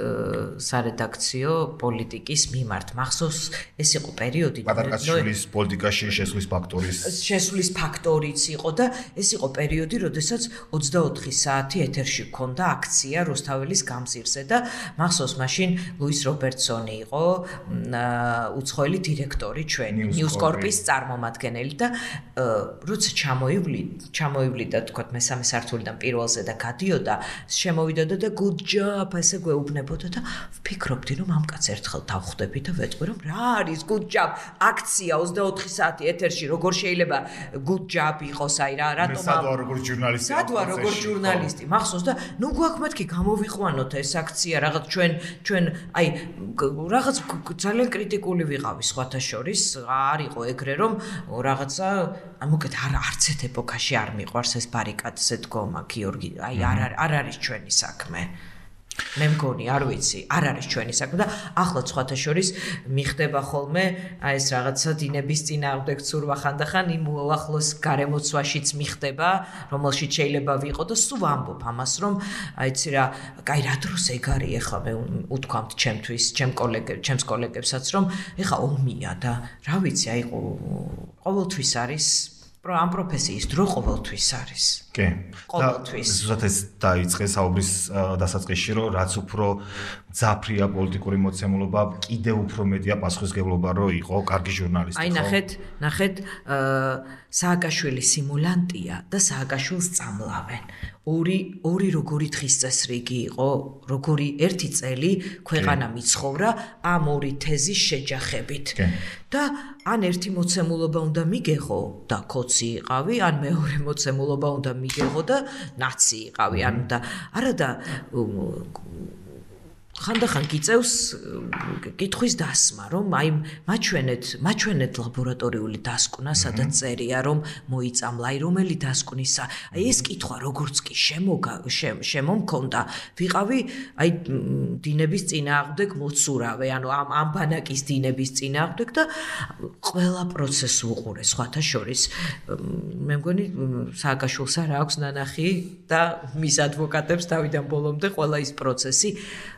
სარედაქციო პოლიტიკის მიმართ. მახსოვს ეს იყო პერიოდი პატარკაშვილის პოლიტიკაში შესვლის ფაქტორის შესვლის ფაქტორიც იყო და ეს იყო პერიოდი, როდესაც ოცდაოთხი საათი ეთერში ჰქონდა აქცია რუსთაველის გამზირზე და მახსოვს მაშინ ლუის რობერტსონი იყო უცხოელი დირექტორი ჩვენი ნიუსკორპის წარმომადგენელი და როცა ჩამოივლი ჩამოივლი და თქვა მესამე სართულიდან პირველზე და გადიოდა შემოვიდოდა და good job ესე გვეუბნებოდა და ვფიქრობდი რომ ამ კაცს ერთხელ დავხვდები და ვეტყვი რომ რა არის good job აქცია ოცდაოთხი საათი ეთერში როგორ შეიძლება good job იყოს აი რა რატომ სადვა როგორ ჟურნალისტი სადვა როგორ ჟურნალისტი მახსოვს და ნუ გვაქვს მეთქი გამოვიყვანოთ ეს აქცია რაღაც ჩვენ ჩვენ აი რაღაც ძალიან კრიტიკული ვიყავი სხვათა შორის არ იყო ეგრე რომ რაღაცა მოკეთ არ არც ერთ ეპოქაში არ მიყვარს ეს ბარიკადზე დგომა გიორგი აი არ არ არის ჩვენი საქმე მე მგონი არ ვიცი არ არის ჩვენი საქმე და ახლა სხვათა შორის მიხდება ხოლმე აი ეს რაღაცა დინების წინააღმდეგ ცურვა ხანდახან იმ უახლოს გარემოცვაშიც მიხდება რომელშიც შეიძლება ვიყო და სულ ვამბობ ამას რომ აი იცი რა კაი რა დროს ეგ არის ეხლა მე უთქვამთ ჩემთვის ჩემ კოლეგებს ჩემს კოლეგებსაც რომ ეხლა ომია და რა ვიცი აი ყოველთვის არის ამ პროფესიის დრო ყოველთვის არის. კი. ყოველთვის. ზუსტად ეს დაიწყე საუბრის დასაწყისში, რომ რაც უფრო ძაფრია პოლიტიკური მოცემულობა, კიდევ უფრო მეტია პასუხისმგებლობა, რომ იყო კარგი ჟურნალისტი. აი ნახეთ, ნახეთ, სააკაშვილი სიმულანტია და სააკაშვილს წამლავენ. ორი ორი როგორი დღის წესრიგი იყო, როგორი ერთი წელი ქვეყანა მიცხოვრა ამ ორი თეზის შეჯახებით. და ან ერთი მოცემულობა უნდა მიგეღო და კოცი იყავი, ან მეორე მოცემულობა უნდა მიგეღო და ნაცი იყავი, ან და არა და ხანდახან გიწევს კითხვის დასმა, რომ აი მაჩვენეთ, მაჩვენეთ ლაბორატორიული დასკვნა, სადაც წერია, რომ მოიწამლა, აი რომელი დასკვნისა. აი ეს კითხვა როგორც კი შემოგა შემომქონდა, ვიყავი აი დინების წინააღმდეგ მოცურავე, ანუ ამ ამ ბანაკის დინების წინააღმდეგ და ყველა პროცესს უყურე სხვათა შორის. მე მგონი სააკაშვილს არ აქვს ნანახი და მის ადვოკატებს თავიდან ბოლომდე ყველა ის პროცესი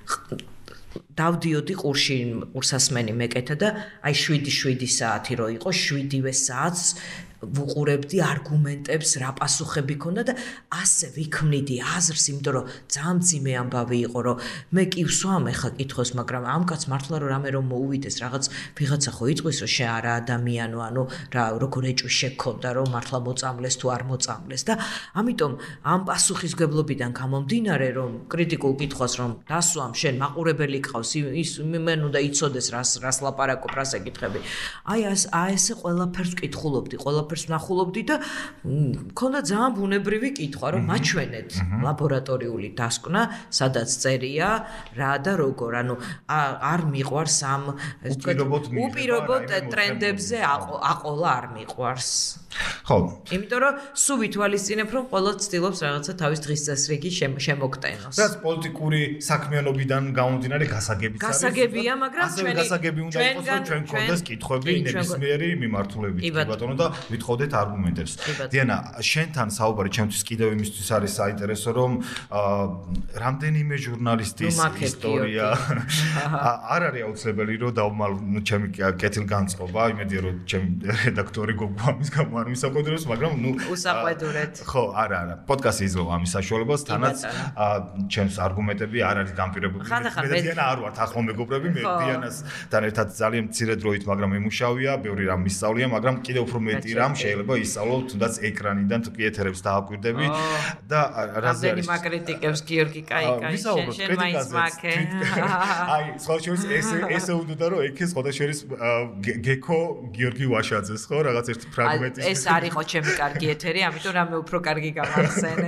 დავდიოდი ყურში ყურსასმენი მეკეთა და აი შვიდი შვიდი საათი რო იყო შვიდივე საათს ვუყურებდი არგუმენტებს რა პასუხები ქონდა და ასე ვიქმნიდი აზრს იმიტომ რომ ძალიან ძიმე ამბავი იყო რომ მე კი ვსვამ ეხა კითხოს მაგრამ ამ კაც მართლა რომ რამე რომ მოუვიდეს რაღაც ვიღაცა ხო იწვის რომ შე არა ადამიანო ანუ რა როგორ ეჭვი შექონდა რომ მართლა მოწამლეს თუ არ მოწამლეს და ამიტომ ამ პასუხისგებლობიდან გამომდინარე რომ კრიტიკულ კითხვას რომ დასვამ შენ მაყურებელი ყავს ის მე უნდა იცოდეს რას რას ლაპარაკობ რას ეკითხები აი ეს აი ესე ყველაფერს კითხულობდი ყველა ნახულობდი და მქონდა ძალიან ბუნებრივი კითხვა, რომ მაჩვენეთ ლაბორატორიული დასკვნა, სადაც წერია რა და როგორ. ანუ არ მიყვარს ამ უპირობოდ ტრენდებზე აყოლა არ მიყვარს. ხო. იმიტომ რომ სულ ვითვალისწინებ, რომ ყველა ცდილობს რაღაცა თავის დღის წესრიგი შემოგტენოს. რაც პოლიტიკური საქმიანობიდან გამომდინარე გასაგებიც არის. გასაგებია, მაგრამ ჩვენი გასაგები უნდა იყოს, რომ ჩვენ გქონდეს კითხვები ნებისმიერი მიმართულებით, ბატონო და ვითხოვდეთ არგუმენტებს. დიანა, შენთან საუბარი ჩემთვის კიდევ იმისთვის არის საინტერესო, რომ რამდენიმე ჟურნალისტის ისტორია არ არის აუცილებელი, რომ დავმალ ჩემი კეთილგანწყობა, იმედია რომ ჩემი რედაქტორი გოგო ამის გამო არ მისაყვედურებს, მაგრამ ნუ უსაყვედურეთ. ხო, არა, არა. პოდკასტი იძლევა ამის საშუალებას, თანაც ჩემს არგუმენტები არ არის განპირობებული. მე დიანა არ ვართ ახლო მეგობრები, მე დიანასთან ერთად ძალიან მცირე დროით, მაგრამ მემუშავია, ბევრი რამ მისწავლია, მაგრამ კიდევ უფრო მეტი რამ შეიძლება ისწავლო, თუნდაც ეკრანიდან თუ კი ეთერებს დააკვირდები და რაზე არის. რამდენი მაკრიტიკებს გიორგი, კაი, კაი, შენ მაინც მაკე. აი, სხვა შორის ესე ესე უნდა რომ ეკეს სხვა შორის გეკო გიორგი ვაშაძეს, ხო, რაღაც ერთი ფრაგმენტი. ეს არისო ჩემი კარგი ეთერი, ამიტომ რამე უფრო კარგი გამახსენე.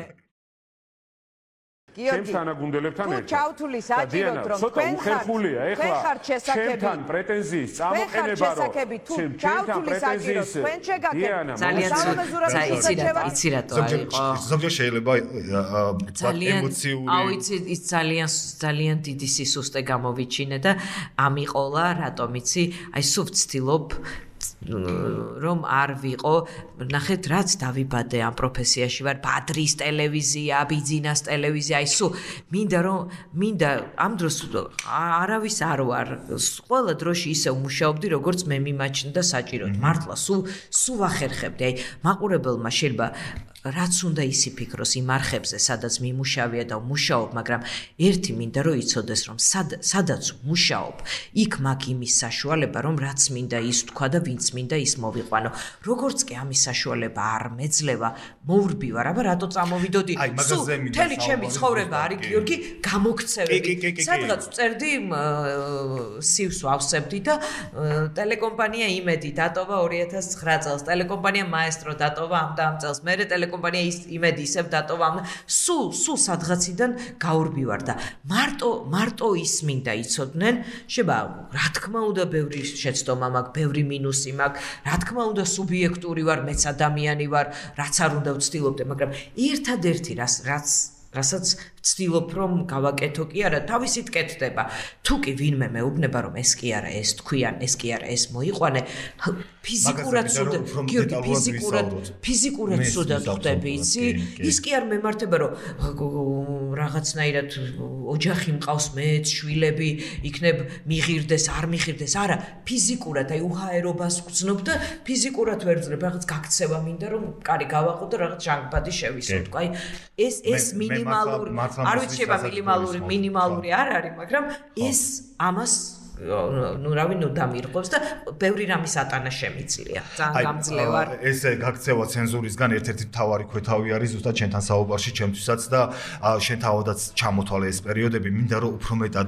ჩემს თანაგუნდელებთან ერთად. თუ ჩავთulis აჭიროთ რომ თქვენ ხერხულია ეხლა ჩემთან პრეტენზიის წამოყენება რომ თუ ჩავთulis აჭიროთ თქვენ შეგაკეთეთ ძალიან იცი რატო არისო ზოგჯერ შეიძლება ემოციური აუ იცი ის ძალიან ძალიან დიდი სისუსტე გამოვიჩინე და ამიყოლა რატომ იცი აი სულ ვცდილობ რომ არ ვიყო ნახეთ რაც დავიბადე ამ პროფესიაში ვარ ბადრის ტელევიზია ბიძინას ტელევიზია აი სულ მინდა რომ მინდა ამ დროს არავის არ ვარ ყველა დროში ისე ვმუშაობდი როგორც მე მიმაჩნდა საჭიროდ მართლა სულ სულ ვახერხებდი აი მაყურებელმა შეიძლება რაც უნდა ისიფიქროს იმ არხებზე, სადაც მიმუშავია და მუშაობ, მაგრამ ერთი მინდა რომ იცოდეს, რომ სადაც მუშაობ, იქ მაგ იმის საშუალება, რომ რაც მინდა ის თქვა და ვინც მინდა ის მოვიყვანო. როგორც კი ამის საშუალება არ მეძლევა, მოვრბივარ, აბა რატო წამოვიდოდი? სულ მთელი ჩემი ცხოვრება არის გიორგი გამოქცევები. სადღაც წერდი სივს ვავსებდი და ტელეკომპანია იმედი დატოვა ორი ათას ცხრა წელს, ტელეკომპანია მაესტრო დატოვა ამ და ამ წელს, მერე ტელეკომპანია იმედი ისევ დატოვა ამ. სულ სულ სადღაციდან გაურბივარ და მარტო მარტო ის მინდა იცოდნენ, შეება რა თქმა უნდა ბევრი შეცდომა მაქვს, ბევრი მინუსი მაქვს, რა თქმა უნდა სუბიექტური ვარ, მეც ადამიანი ვარ, რაც არ უნდა ვცდილობდე, მაგრამ ერთადერთი რაც რაც რასაც ვცდილობ რომ გავაკეთო კი არა, თავისით კეთდება. თუ კი ვინმე მეუბნება რომ ეს კი არა, ეს თქვიან, ეს კი არა, ეს მოიყვანე, ფიზიკურად სუდა, გიორგი, ფიზიკურად, ფიზიკურად სუდა ხდები, იცი? ის კი არ მემართება რომ რაღაცნაირად ოჯახი მყავს, მეც შვილები, იქნებ მიღირდეს, არ მიღირდეს, არა, ფიზიკურად, აი უჰაერობას ვგრძნობ და ფიზიკურად ვერ ვძლებ, რაღაც გაქცევა მინდა რომ კარი გავაყო და რაღაც ჟანგბადი შევისო, თქვა, აი ეს ეს მინიმალური არ ვიცი შეება მინიმალური მინიმალური არ არის, მაგრამ ეს ამას ნუ რავი ნუ დამირყობს და ბევრი რამის ატანა შემიძლია. ძალიან გამძლევარ. ესე გაქცევა ცენზურისგან ერთ-ერთი მთავარი ქვეთავი არის ზუსტად შენთან საუბარში ჩემთვისაც და შენ თავადაც ჩამოთვალე ეს პერიოდები, მინდა რომ უფრო მეტად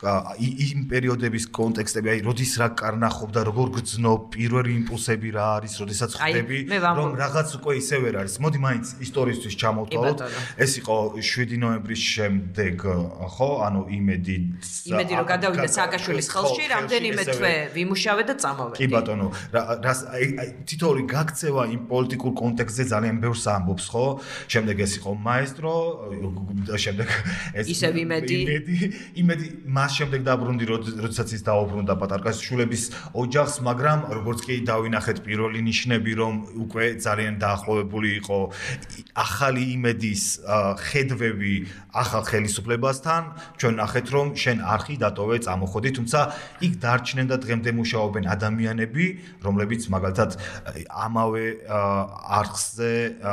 იმ პერიოდების კონტექსტები, აი როდის რა კარნახობ და როგორ გძნობ, პირველი იმპულსები რა არის, როდესაც ხდები, რომ რაღაც უკვე ისე ვერ არის. მოდი მაინც ისტორიისთვის ჩამოვთვალოთ. ეს იყო შვიდი ნოემბრის შემდეგ, ხო? ანუ იმედი იმედი რომ გადავიდა სააკაშვილის ხელში, რამდენიმე თვე ვიმუშავე და წამოვედი. კი ბატონო, რას თითოეული გაქცევა იმ პოლიტიკურ კონტექსტზე ძალიან ბევრს ამბობს, ხო? შემდეგ ეს იყო მაესტრო, შემდეგ ეს ისევ იმედი. იმედი, იმედი მას შემდეგ დაბრუნდი, როდესაც ის დაუბრუნდა პატარკას შულების ოჯახს, მაგრამ როგორც კი დავინახეთ პირველი ნიშნები, რომ უკვე ძალიან დაახლოვებული იყო ახალი იმედის ხედვები ახალ ხელისუფლებასთან, ჩვენ ნახეთ, რომ შენ არხი დატოვე, წამოხოდი, თუმცა იქ დარჩნენ და დღემდე მუშაობენ ადამიანები, რომლებიც მაგალითად ამავე არხზე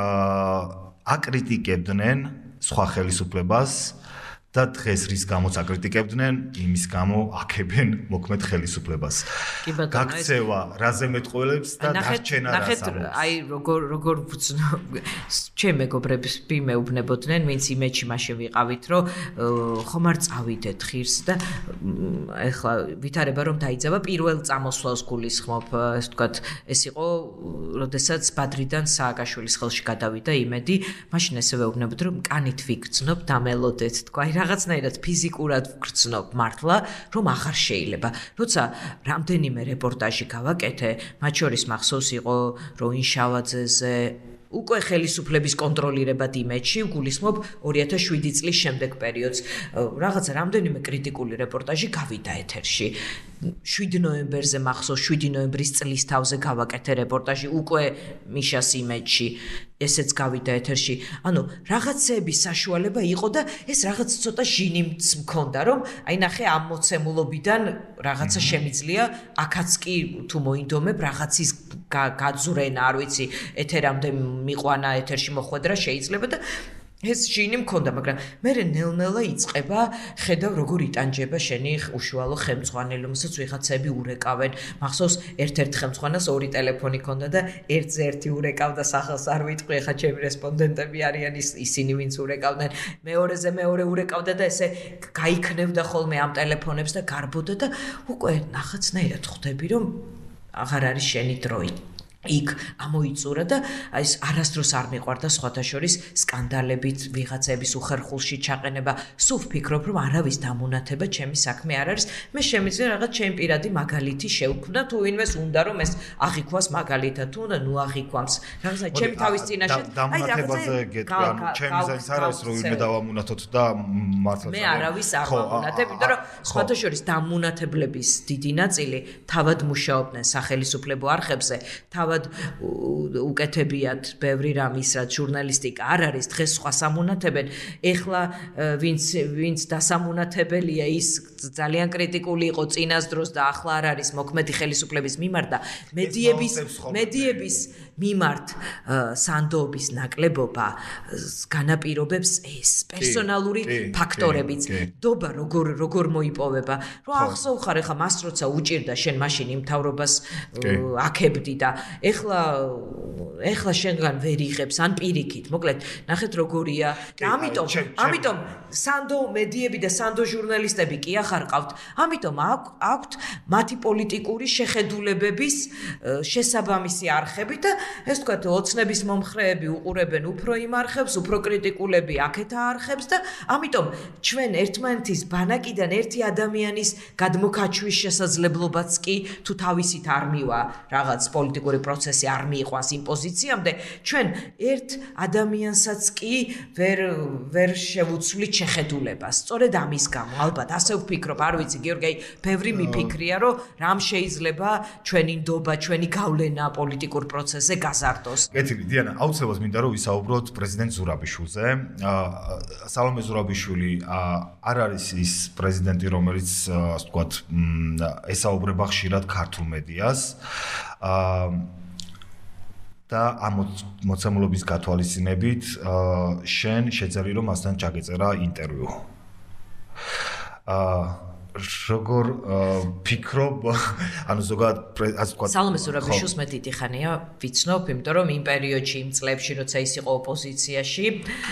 აკრიტიკებდნენ სხვა ხელისუფლებას და დღეს რის გამოც აკრიტიკებდნენ, იმის გამო აქებენ მოქმედ ხელისუფლებას. გაქცევა რაზე მეტყველებს და დარჩენა რას ამბობს. აი როგორ როგორ ჩემ მეგობრებს მეუბნებოდნენ, ვინც იმედში მაშინ ვიყავით, რომ ხომ არ წავიდეთ ღირს და ეხლა ვითარება რომ დაიძაბა პირველ წამოსვლას გულისხმობ, ეს ვთქვათ, ეს იყო, როდესაც ბადრიდან სააკაშვილის ხელში გადავიდა იმედი, მაშინ ესე ვეუბნებოდ, რომ კანით ვიგრძნობ, დამელოდეთ, თქვა, რაღაცნაირად ფიზიკურად ვგრძნობ მართლა, რომ აღარ შეიძლება. როცა რამდენიმე რეპორტაჟი გავაკეთე, მათ შორის მახსოვს იყო როინ შავაძეზე, უკვე ხელისუფლების კონტროლირებად იმედში, გულისხმობ ორი ათას შვიდი წლის შემდეგ პერიოდს. რაღაცა რამდენიმე კრიტიკული რეპორტაჟი გავიდა ეთერში. შვიდი ნოემბერზე მახსოვს, შვიდი ნოემბრის წლის თავზე გავაკეთე რეპორტაჟი, უკვე მიშას იმედში. ესეც გავიდა ეთერში. ანუ რაღაცების საშუალება იყო და ეს რაღაც ცოტა ჟინიმც მქონდა, რომ აი ნახე ამ მოცემულობიდან რაღაცა შემიძლია, აქაც კი თუ მოინდომებ რაღაცის გაძვრენა, არ ვიცი, ეთერამდე მიყვანა, ეთერში მოხვედრა შეიძლება და ეს ჟინი მქონდა, მაგრამ მე ნელ-ნელა იწყება, ხედავ როგორ იტანჯება შენი უშუალო ხელმძღვანელი, რომელსაც ვიღაცები ურეკავენ. მახსოვს ერთ-ერთ ხელმძღვანელს ორი ტელეფონი ჰქონდა და ერთზე ერთი ურეკავდა, სახელს არ ვიტყვი, ხა ჩემი რესპონდენტები არიან ისინი, ვინც ურეკავდნენ. მეორეზე მეორე урекавდა და ესე გაიქნევდა ხოლმე ამ ტელეფონებს და გარბოდა და უკვე ნახაცნაირად ხვდები, რომ აღარ არის შენი დროი. იქ ამოიწურა და ეს არასდროს არ მიყვარდა სხვათა შორის სკანდალებით ვიღაცების უხერხულში ჩაყენება. სულ ვფიქრობ, რომ არავის დამონათება ჩემი საქმე არ არის. მე შემიძლია რაღაც ჩემი პირადი მაგალითი შევქმნა, თუ ვინმეს უნდა რომ ეს აღიქვას მაგალითად, თუ უნდა ნუ აღიქვამს. რაღაცა ჩემი თავის წინაშე აი რაღაცაზე გეტყვი, ანუ ჩემი ზაის არ არის რომ ვინმე დავამონათოთ და მართლა მე არავის არ ვამონათებ, იმიტომ რომ სხვათა შორის დამონათებლების დიდი ნაწილი თავად მუშაობდნენ სახელისუფლებო არხებზე, თავად თავად უკეთებიათ ბევრი რამის, რაც ჟურნალისტიკა არ არის, დღეს სხვა სამუნათებენ. ეხლა ვინც ვინც დასამუნათებელია, ის ძალიან კრიტიკული იყო წინასდროს და ახლა არ არის მოქმედი ხელისუფლების მიმართ და მედიების მედიების მიმართ სანდოობის ნაკლებობა განაპირობებს ეს პერსონალური ფაქტორებიც. დობა როგორ როგორ მოიპოვება. რომ ახსოვ ხარ ეხლა მას როცა უჭირდა შენ მაშინ იმ მთავრობას აქებდი და ეხლა ეხლა შენგან ვერ იღებს ან პირიქით. მოკლედ, ნახეთ როგორია. ამიტომ ამიტომ სანდო მედიები და სანდო ჟურნალისტები კი ახარ ყავთ. ამიტომ აქვთ მათი პოლიტიკური შეხედულებების შესაბამისი არხები და ეს თქვათ ოცნების მომხრეები უყურებენ უფრო იმ არხებს, უფრო კრიტიკულები აქეთ არხებს და ამიტომ ჩვენ ერთმანეთის ბანაკიდან ერთი ადამიანის გადმოქაჩვის შესაძლებლობაც კი თუ თავისით არ მივა რაღაც პოლიტიკური პროცესი არ მიიყვანს იმ პოზიციამდე ჩვენ ერთ ადამიანსაც კი ვერ ვერ შევუცვლით შეხედულებას. სწორედ ამის გამო ალბათ ასე ვფიქრობ, არ ვიცი გიორგი, ბევრი მიფიქრია, რომ რამ შეიძლება ჩვენი ნდობა, ჩვენი გავლენა პოლიტიკურ პროცესზე გაზარდოს. კეთილი, დიანა, აუცილებლად მინდა რომ ვისაუბროთ პრეზიდენტ ზურაბიშვილზე. სალომე ზურაბიშვილი არ არის ის პრეზიდენტი, რომელიც ასე ვთქვათ, ესაუბრება ხშირად ქართულ მედიას. და ამ მოცემულობის გათვალისწინებით შენ შეძალი რომ მასთან ჩაგეწერა ინტერვიუ. აა როგორ ფიქრობ, ანუ ზოგადად ასე ვთქვათ. სალომე ზურაბიშვილს მე დიდი ხანია ვიცნობ, იმიტომ რომ იმ პერიოდში, იმ წლებში, როცა ის იყო ოპოზიციაში,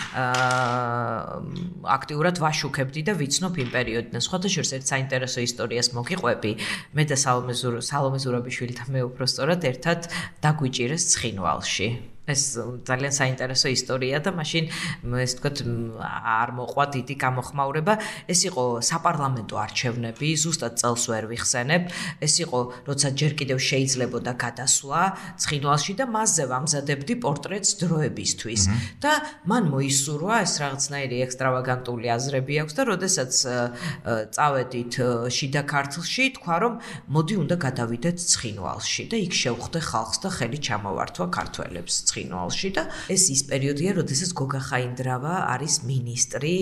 აა აქტიურად ვაშუქებდი და ვიცნობ იმ პერიოდიდან. სხვათა შორის ერთ საინტერესო ისტორიას მოგიყვები. მე და სალომე სალომე ზურაბიშვილი და მე უფრო სწორად ერთად დაგვიჭირეს ცხინვალში. ეს ძალიან საინტერესო ისტორია და მაშინ ეს თქვათ არ მოყვა დიდი გამოხმაურება. ეს იყო საპარლამენტო არჩევნები, ზუსტად წელს ვერ ვიხსენებ. ეს იყო, როცა ჯერ კიდევ შეიძლებოდა გადასვლა ცხინვალში და მასზე ვამზადებდი პორტრეტს დროებისთვის. და მან მოისურვა ეს რაღაცნაირი ექსტრავაგანტული აზრები აქვს და როდესაც წავედით შიდა ქართლში, თქვა რომ მოდი უნდა გადავიდეთ ცხინვალში და იქ შევხვდე ხალხს და ხელი ჩამოვართვა ქართველებს. ცხინვალში და ეს ის პერიოდია, როდესაც გოგა ხაინდრავა არის მინისტრი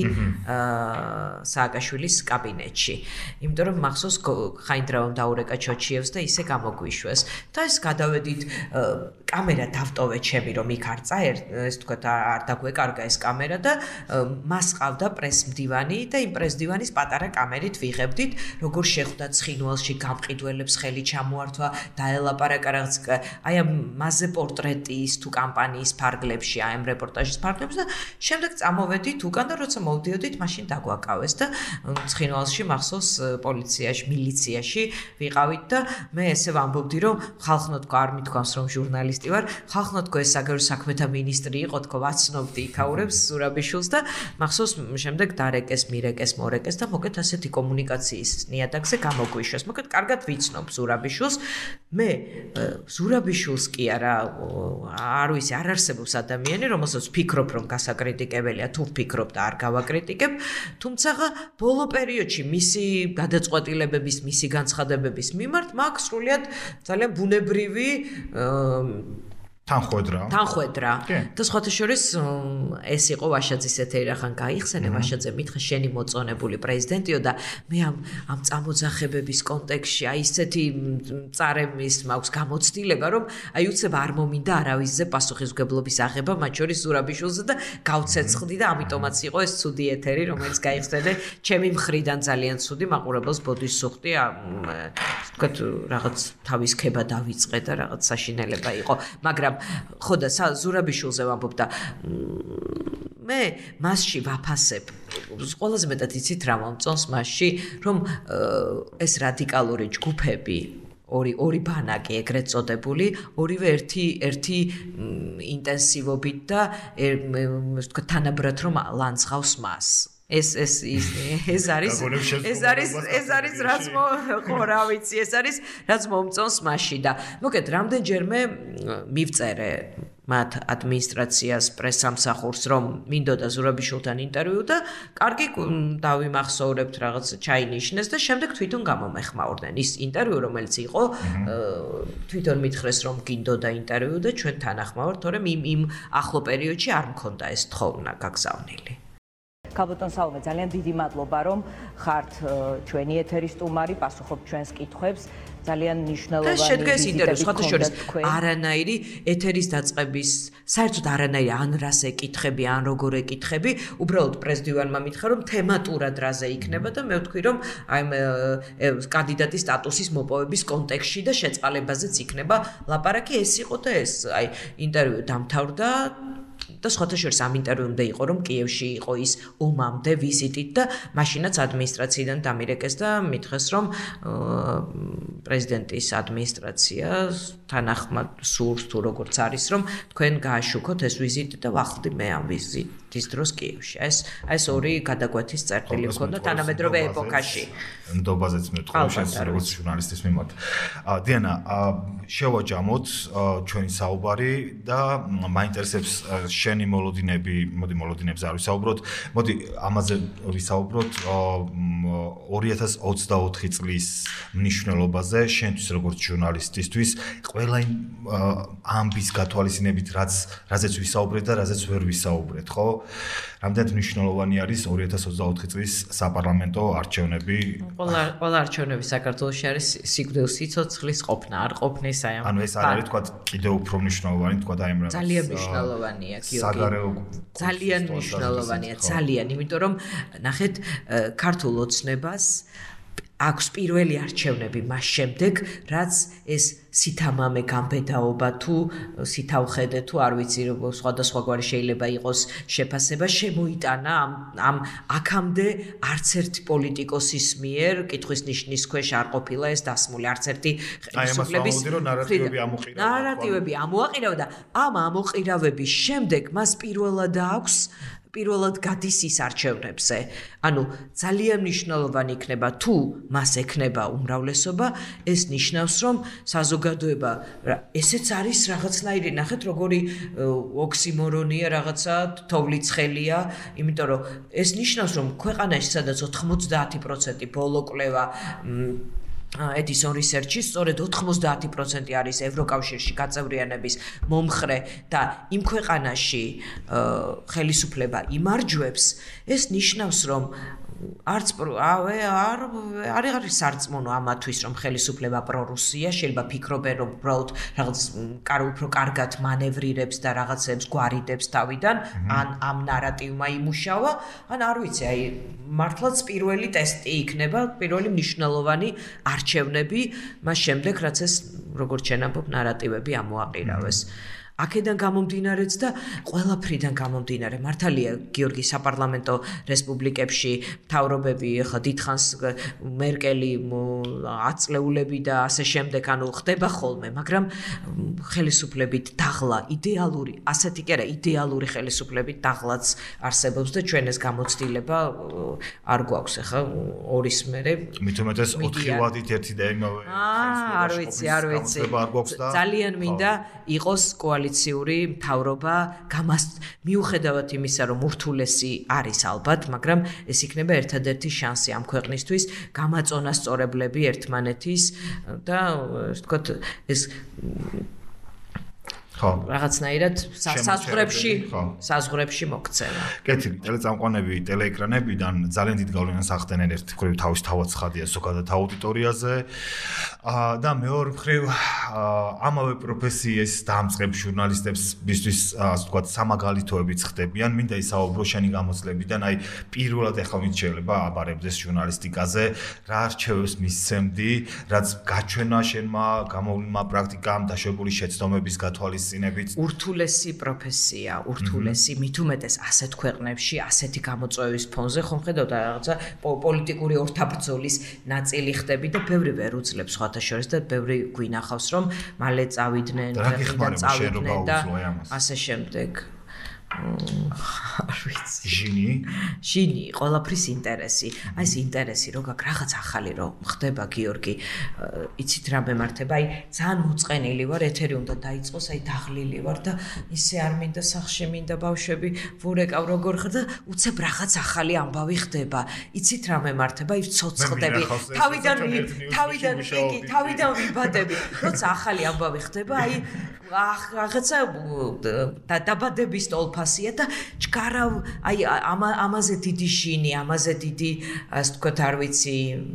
სააკაშვილის კაბინეტში. იმიტომ რომ მახსოვს ხაინდრავამ დაურეკა ჩოჩიევს და ისე გამოგვიშვეს. და ეს გადავედით კამერა დავტოვე ჩემი რომ იქ არ წაერ, ეს თქვათ არ დაგვეკარგა ეს კამერა და მას ყავდა პრესმდივანი და იმ პრესმდივანის პატარა კამერით ვიღებდით, როგორ შეხვდა ცხინვალში გამყიდველებს ხელი ჩამოართვა, დაელაპარაკა რაღაც აი ამ მასზე პორტრეტის თუ კამპანიის ფარგლებში, აი ამ რეპორტაჟის ფარგლებში და შემდეგ წამოვედით უკან და როცა მოვდიოდით, მაშინ დაგვაკავეს და ცხინვალში მახსოვს პოლიციაში, მილიციაში ვიყავით და მე ესე ვამბობდი რომ ხალხნო თქო არ მithქვამს რომ ჟურნალისტი ვარ, ხალხნო თქო ეს საგარეო საქმეთა მინისტრი იყო, თქო ვაცნობდი იქაურებს ზურაბიშვილს და მახსოვს შემდეგ დარეკეს, მირეკეს, მორეკეს და მოკეთ ასეთი კომუნიკაციის ნიადაგზე გამოგვიშვეს. მოკეთ კარგად ვიცნობ ზურაბიშვილს. მე ზურაბიშვილს კი არა არ ვიცი, არ არსებობს ადამიანი, რომელსაც ვფიქრობ, რომ გასაკრიტიკებელია, თუ ვფიქრობ და არ გავაკრიტიკებ, თუმცა ბოლო პერიოდში მისი გადაწყვეტილებების, მისი განცხადებების მიმართ მაქვს სრულიად ძალიან ბუნებრივი თანხვედრა. თანხვედრა. და სხვათა შორის ეს იყო ვაშაძის ეთერი რახან გაიხსენე, ვაშაძე მითხა შენი მოწონებული პრეზიდენტიო და მე ამ ამ წამოძახებების კონტექსტში აი ესეთი წარემის მაქვს გამოცდილება, რომ აი უცებ არ მომინდა არავისზე პასუხისმგებლობის აღება, მათ შორის ზურაბიშვილზე და გავცეცხლდი და ამიტომაც იყო ეს ცუდი ეთერი, რომელიც გაიხსენე ჩემი მხრიდან ძალიან ცუდი მაყურებელს ბოდიშს სუხდი, ვთქვათ რაღაც თავის ქება დავიწყე და რაღაც საშინელება იყო, მაგრამ ხო და ზურაბიშვილზე ვამბობ და მე მასში ვაფასებ. ყველაზე მეტად იცით რა მომწონს მასში, რომ ეს რადიკალური ჯგუფები ორი ორი ბანაკი ეგრეთ წოდებული, ორივე ერთი ერთი ინტენსივობით და ვთქვათ თანაბრად რომ ლანძღავს მას. ეს ეს ეს არის ეს არის ეს არის რაც ხო რა ვიცი ეს არის რაც მომწონს მასში და მოკეთ რამდენჯერმე მივწერე მათ ადმინისტრაციას, პრესამსახურს, რომ მინდოდა ზურაბიშვილთან ინტერვიუ და კარგი დავიმახსოვრებთ რაღაც ჩაინიშნეს და შემდეგ თვითონ გამომეხმაურდნენ. ის ინტერვიუ რომელიც იყო თვითონ მითხრეს რომ გინდოდა ინტერვიუ და ჩვენ თანახმავართ, თორემ იმ იმ ახლო პერიოდში არ მქონდა ეს თხოვნა გაგზავნილი. ქალბატონ სალომე, ძალიან დიდი მადლობა რომ ხართ ჩვენი ეთერის სტუმარი, პასუხობთ ჩვენს კითხვებს. ძალიან მნიშვნელოვანი და შედგეს ინტერვიუ, სხვათა შორის არანაირი ეთერის დაწყების, საერთოდ არანაირი ან რას ეკითხები, ან როგორ ეკითხები, უბრალოდ პრეზიდენტმა მითხრა რომ თემატურად რაზე იქნება და მე ვთქვი რომ აი კანდიდატის სტატუსის მოპოვების კონტექსტში და შეწყალებაზეც იქნება ლაპარაკი. ეს იყო და ეს აი ინტერვიუ დამთავრდა და სხვათა შორის ამ ინტერვიუმდე იყო რომ კიევში იყო ის ომამდე ვიზიტით და მაშინაც ადმინისტრაციიდან დამირეკეს და მითხრეს რომ პრეზიდენტის ადმინისტრაცია თანახმად სურს თუ როგორც არის რომ თქვენ გააშუქოთ ეს ვიზიტი და ვახლდი მე ამ ვიზიტის დროს კიევში. ეს ეს ორი გადაკვეთის წერტილი ჰქონდა თანამედროვე ეპოქაში. ნდობაზეც მეტყვა შეიძლება როგორც ჟურნალისტის მიმართ. დიანა, შევაჯამოთ ჩვენი საუბარი და მაინტერესებს შენი მოლოდინები, მოდი მოლოდინებზე არ ვისაუბროთ. მოდი ამაზე ვისაუბროთ ორი ათას ოცდაოთხი წლის მნიშვნელობაზე შენთვის როგორც ჟურნალისტისთვის, ყველა იმ ამბის გათვალისწინებით, რაც რაზეც ვისაუბრეთ და რაზეც ვერ ვისაუბრეთ, ხო? რამდენად მნიშვნელოვანი არის ორი ათას ოცდაოთხი წლის საპარლამენტო არჩევნები? ყველა ყველა არჩევნები საქართველოში არის სიკვდილის სიცოცხლის ყოფნა, არ ყოფნის აი ამ. ანუ ეს არ არის თქვა კიდევ უფრო მნიშვნელოვანი, თქვა აი ამ რაღაც. ძალიან მნიშვნელოვანია, გიორგი. ძალიან მნიშვნელოვანია, ძალიან, იმიტომ რომ ნახეთ ქართულ ოცნებას აქვს პირველი არჩევნები მას შემდეგ, რაც ეს სითამამე გამბედაობა თუ სითავხედე თუ არ ვიცი სხვადასხვაგვარი შეიძლება იყოს შეფასება შემოიტანა ამ ამ აქამდე არც ერთი პოლიტიკოსის მიერ კითხვის ნიშნის ქვეშ არ ყოფილა ეს დასმული არც ერთი ხელისუფლების ნარატივები ამოყირავდა ნარატივები ამოაყირავდა ამ ამოყირავების შემდეგ მას პირველად აქვს პირველად გადის ის არჩევნებზე. ანუ ძალიან მნიშვნელოვანი იქნება თუ მას ექნება უმრავლესობა, ეს ნიშნავს რომ საზოგადოება ესეც არის რაღაცნაირი, ნახეთ როგორი ოქსიმორონია რაღაცა, თოვლი ცხელია, იმიტომ რომ ეს ნიშნავს რომ ქვეყანაში სადაც ოთხმოცდაათი პროცენტი ბოლო კვლევა Edison Research-ის სწორედ ოთხმოცდაათი პროცენტი არის ევროკავშირში გაწევრიანების მომხრე და იმ ქვეყანაში ხელისუფლება იმარჯვებს, ეს ნიშნავს რომ არც ავე არ არ არის სარწმუნო ამათვის რომ ხელისუფლება პრორუსია, შეიძლება ფიქრობენ რომ უბრალოდ რაღაც კარ უფრო კარგად მანევრირებს და რაღაცებს გვარიდებს თავიდან, ან ამ ნარატივმა იმუშავა, ან არ ვიცი, აი მართლაც პირველი ტესტი იქნება, პირველი მნიშვნელოვანი არჩევნები, მას შემდეგ რაც ეს როგორც შენამბობ ნარატივები ამოაყირავეს. აქედან გამომდინარეც და ყველაფრიდან გამომდინარე მართალია გიორგი საპარლამენტო რესპუბლიკებში მთავრობები ხა დიდხანს მერკელი აწლეულები და ასე შემდეგ ანუ ხდება ხოლმე მაგრამ ხელისუფლებით დაღლა იდეალური ასეთი კი არა იდეალური ხელისუფლებით დაღლაც არსებობს და ჩვენ ეს გამოცდილება არ გვაქვს ხა ორის მერე მით უმეტეს ოთხი ვადით ერთი და იმავე აა არ ვიცი არ ვიცი ძალიან მინდა იყოს კოალიცია კოალიციური მთავრობა გამას მიუხედავად იმისა რომ ურთულესი არის ალბათ, მაგრამ ეს იქნება ერთადერთი შანსი ამ ქვეყნისთვის გამაწონასწორებლები ერთმანეთის და ასე ვთქვათ ეს ხო რაღაცნაირად საზღვრებში საზღვრებში მოქცევა. კეთილი, ტელეწამყვანები ტელეეკრანებიდან ძალიან დიდ გავლენას ახდენენ ერთ მხრივ თავის თავაცხადია ზოგადად აუდიტორიაზე და მეორე მხრივ ამავე პროფესიის დამწყებ ჟურნალისტებისთვის ასე ვთქვათ სამაგალითოებიც ხდებიან. მინდა ისაუბრო შენი გამოცდილებიდან, აი პირველად ახლა ვინც შეიძლება აბარებდეს ჟურნალისტიკაზე, რა არჩევებს მისცემდი, რაც გაჩვენა შენმა გამოვლენმა პრაქტიკამ დაშვებული შეცდომების გათვალის ურთულესი პროფესია, ურთულესი, მით უმეტეს ასეთ ქვეყნებში, ასეთი გამოწვევის ფონზე ხომ ხედავთ რაღაცა პოლიტიკური ორთაბრძოლის ნაწილი ხდები და ბევრი ვერ უძლებს სხვათა შორის და ბევრი გვინახავს რომ მალე წავიდნენ, და წავიდნენ და ასე შემდეგ. არ ვიცი. ჟინი? ჟინი, ყველაფრის ინტერესი. აი ეს ინტერესი რო გაქვს რაღაც ახალი რო ხდება გიორგი. იცით რა მემართება? აი ძალიან მოწყენილი ვარ, ეთერი უნდა დაიწყოს, აი დაღლილი ვარ და ისე არ მინდა სახში მინდა ბავშვები ვურეკავ როგორ ხარ და უცებ რაღაც ახალი ამბავი ხდება. იცით რა მემართება? აი ცოცხლდები. თავიდან თავიდან იგი თავიდან ვიბადები. როცა ახალი ამბავი ხდება, აი ახ რაღაცა დაბადების ტოლფასია და ჭკარა აი ამაზე დიდი ჟინი, ამაზე დიდი ასე თქვა არ ვიცი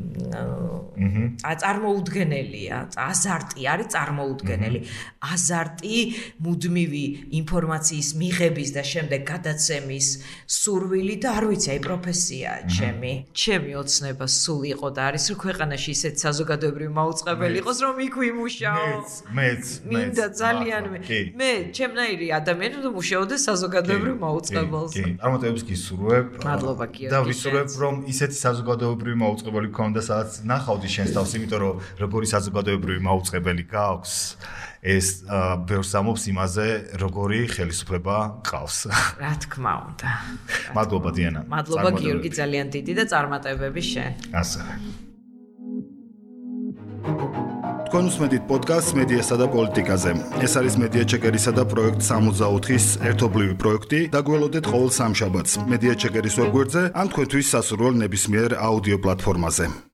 აა წარმოუდგენელია, აზარტი არის წარმოუდგენელი. აზარტი მუდმივი ინფორმაციის მიღების და შემდეგ გადაცემის სურვილი და არ ვიცი, აი პროფესიაა ჩემი. ჩემი ოცნება სულ იყო და არის რომ ქვეყანაში ისეთ საზოგადოებრივი მაუწყებელი იყოს, რომ იქ ვიმუშაო. მეც, მეც, მინდა ძალიან მე ჩემნაირი ადამიანი რომ მუშაობდეს საზოგადოებრივ მაუწყებელს. კი, წარმატებებს გისურვებ. მადლობა გიორგი. და ვისურვებ რომ ისეთი საზოგადოებრივი მაუწყებელი გქონდა, სადაც ნახავდი შენს თავს, იმიტომ რომ როგორი საზოგადოებრივი მაუწყებელი გაქვს, ეს ბევრს ამობს იმაზე, როგორი ხელისუფლება ყავს. რა თქმა უნდა. მადლობა დიანა. მადლობა გიორგი, ძალიან დიდი და წარმატებები შენ. ასევე. თქვენ უსმენთ პოდკასტს მედიასა და პოლიტიკაზე. ეს არის მედია ჩეკერისა და პროექტ სამოცდაოთხის ერთობლივი პროექტი. დაგველოდეთ ყოველ სამშაბათს მედია ჩეკერის ვებგვერდზე ან თქვენთვის სასურველ ნებისმიერ აუდიო პლატფორმაზე.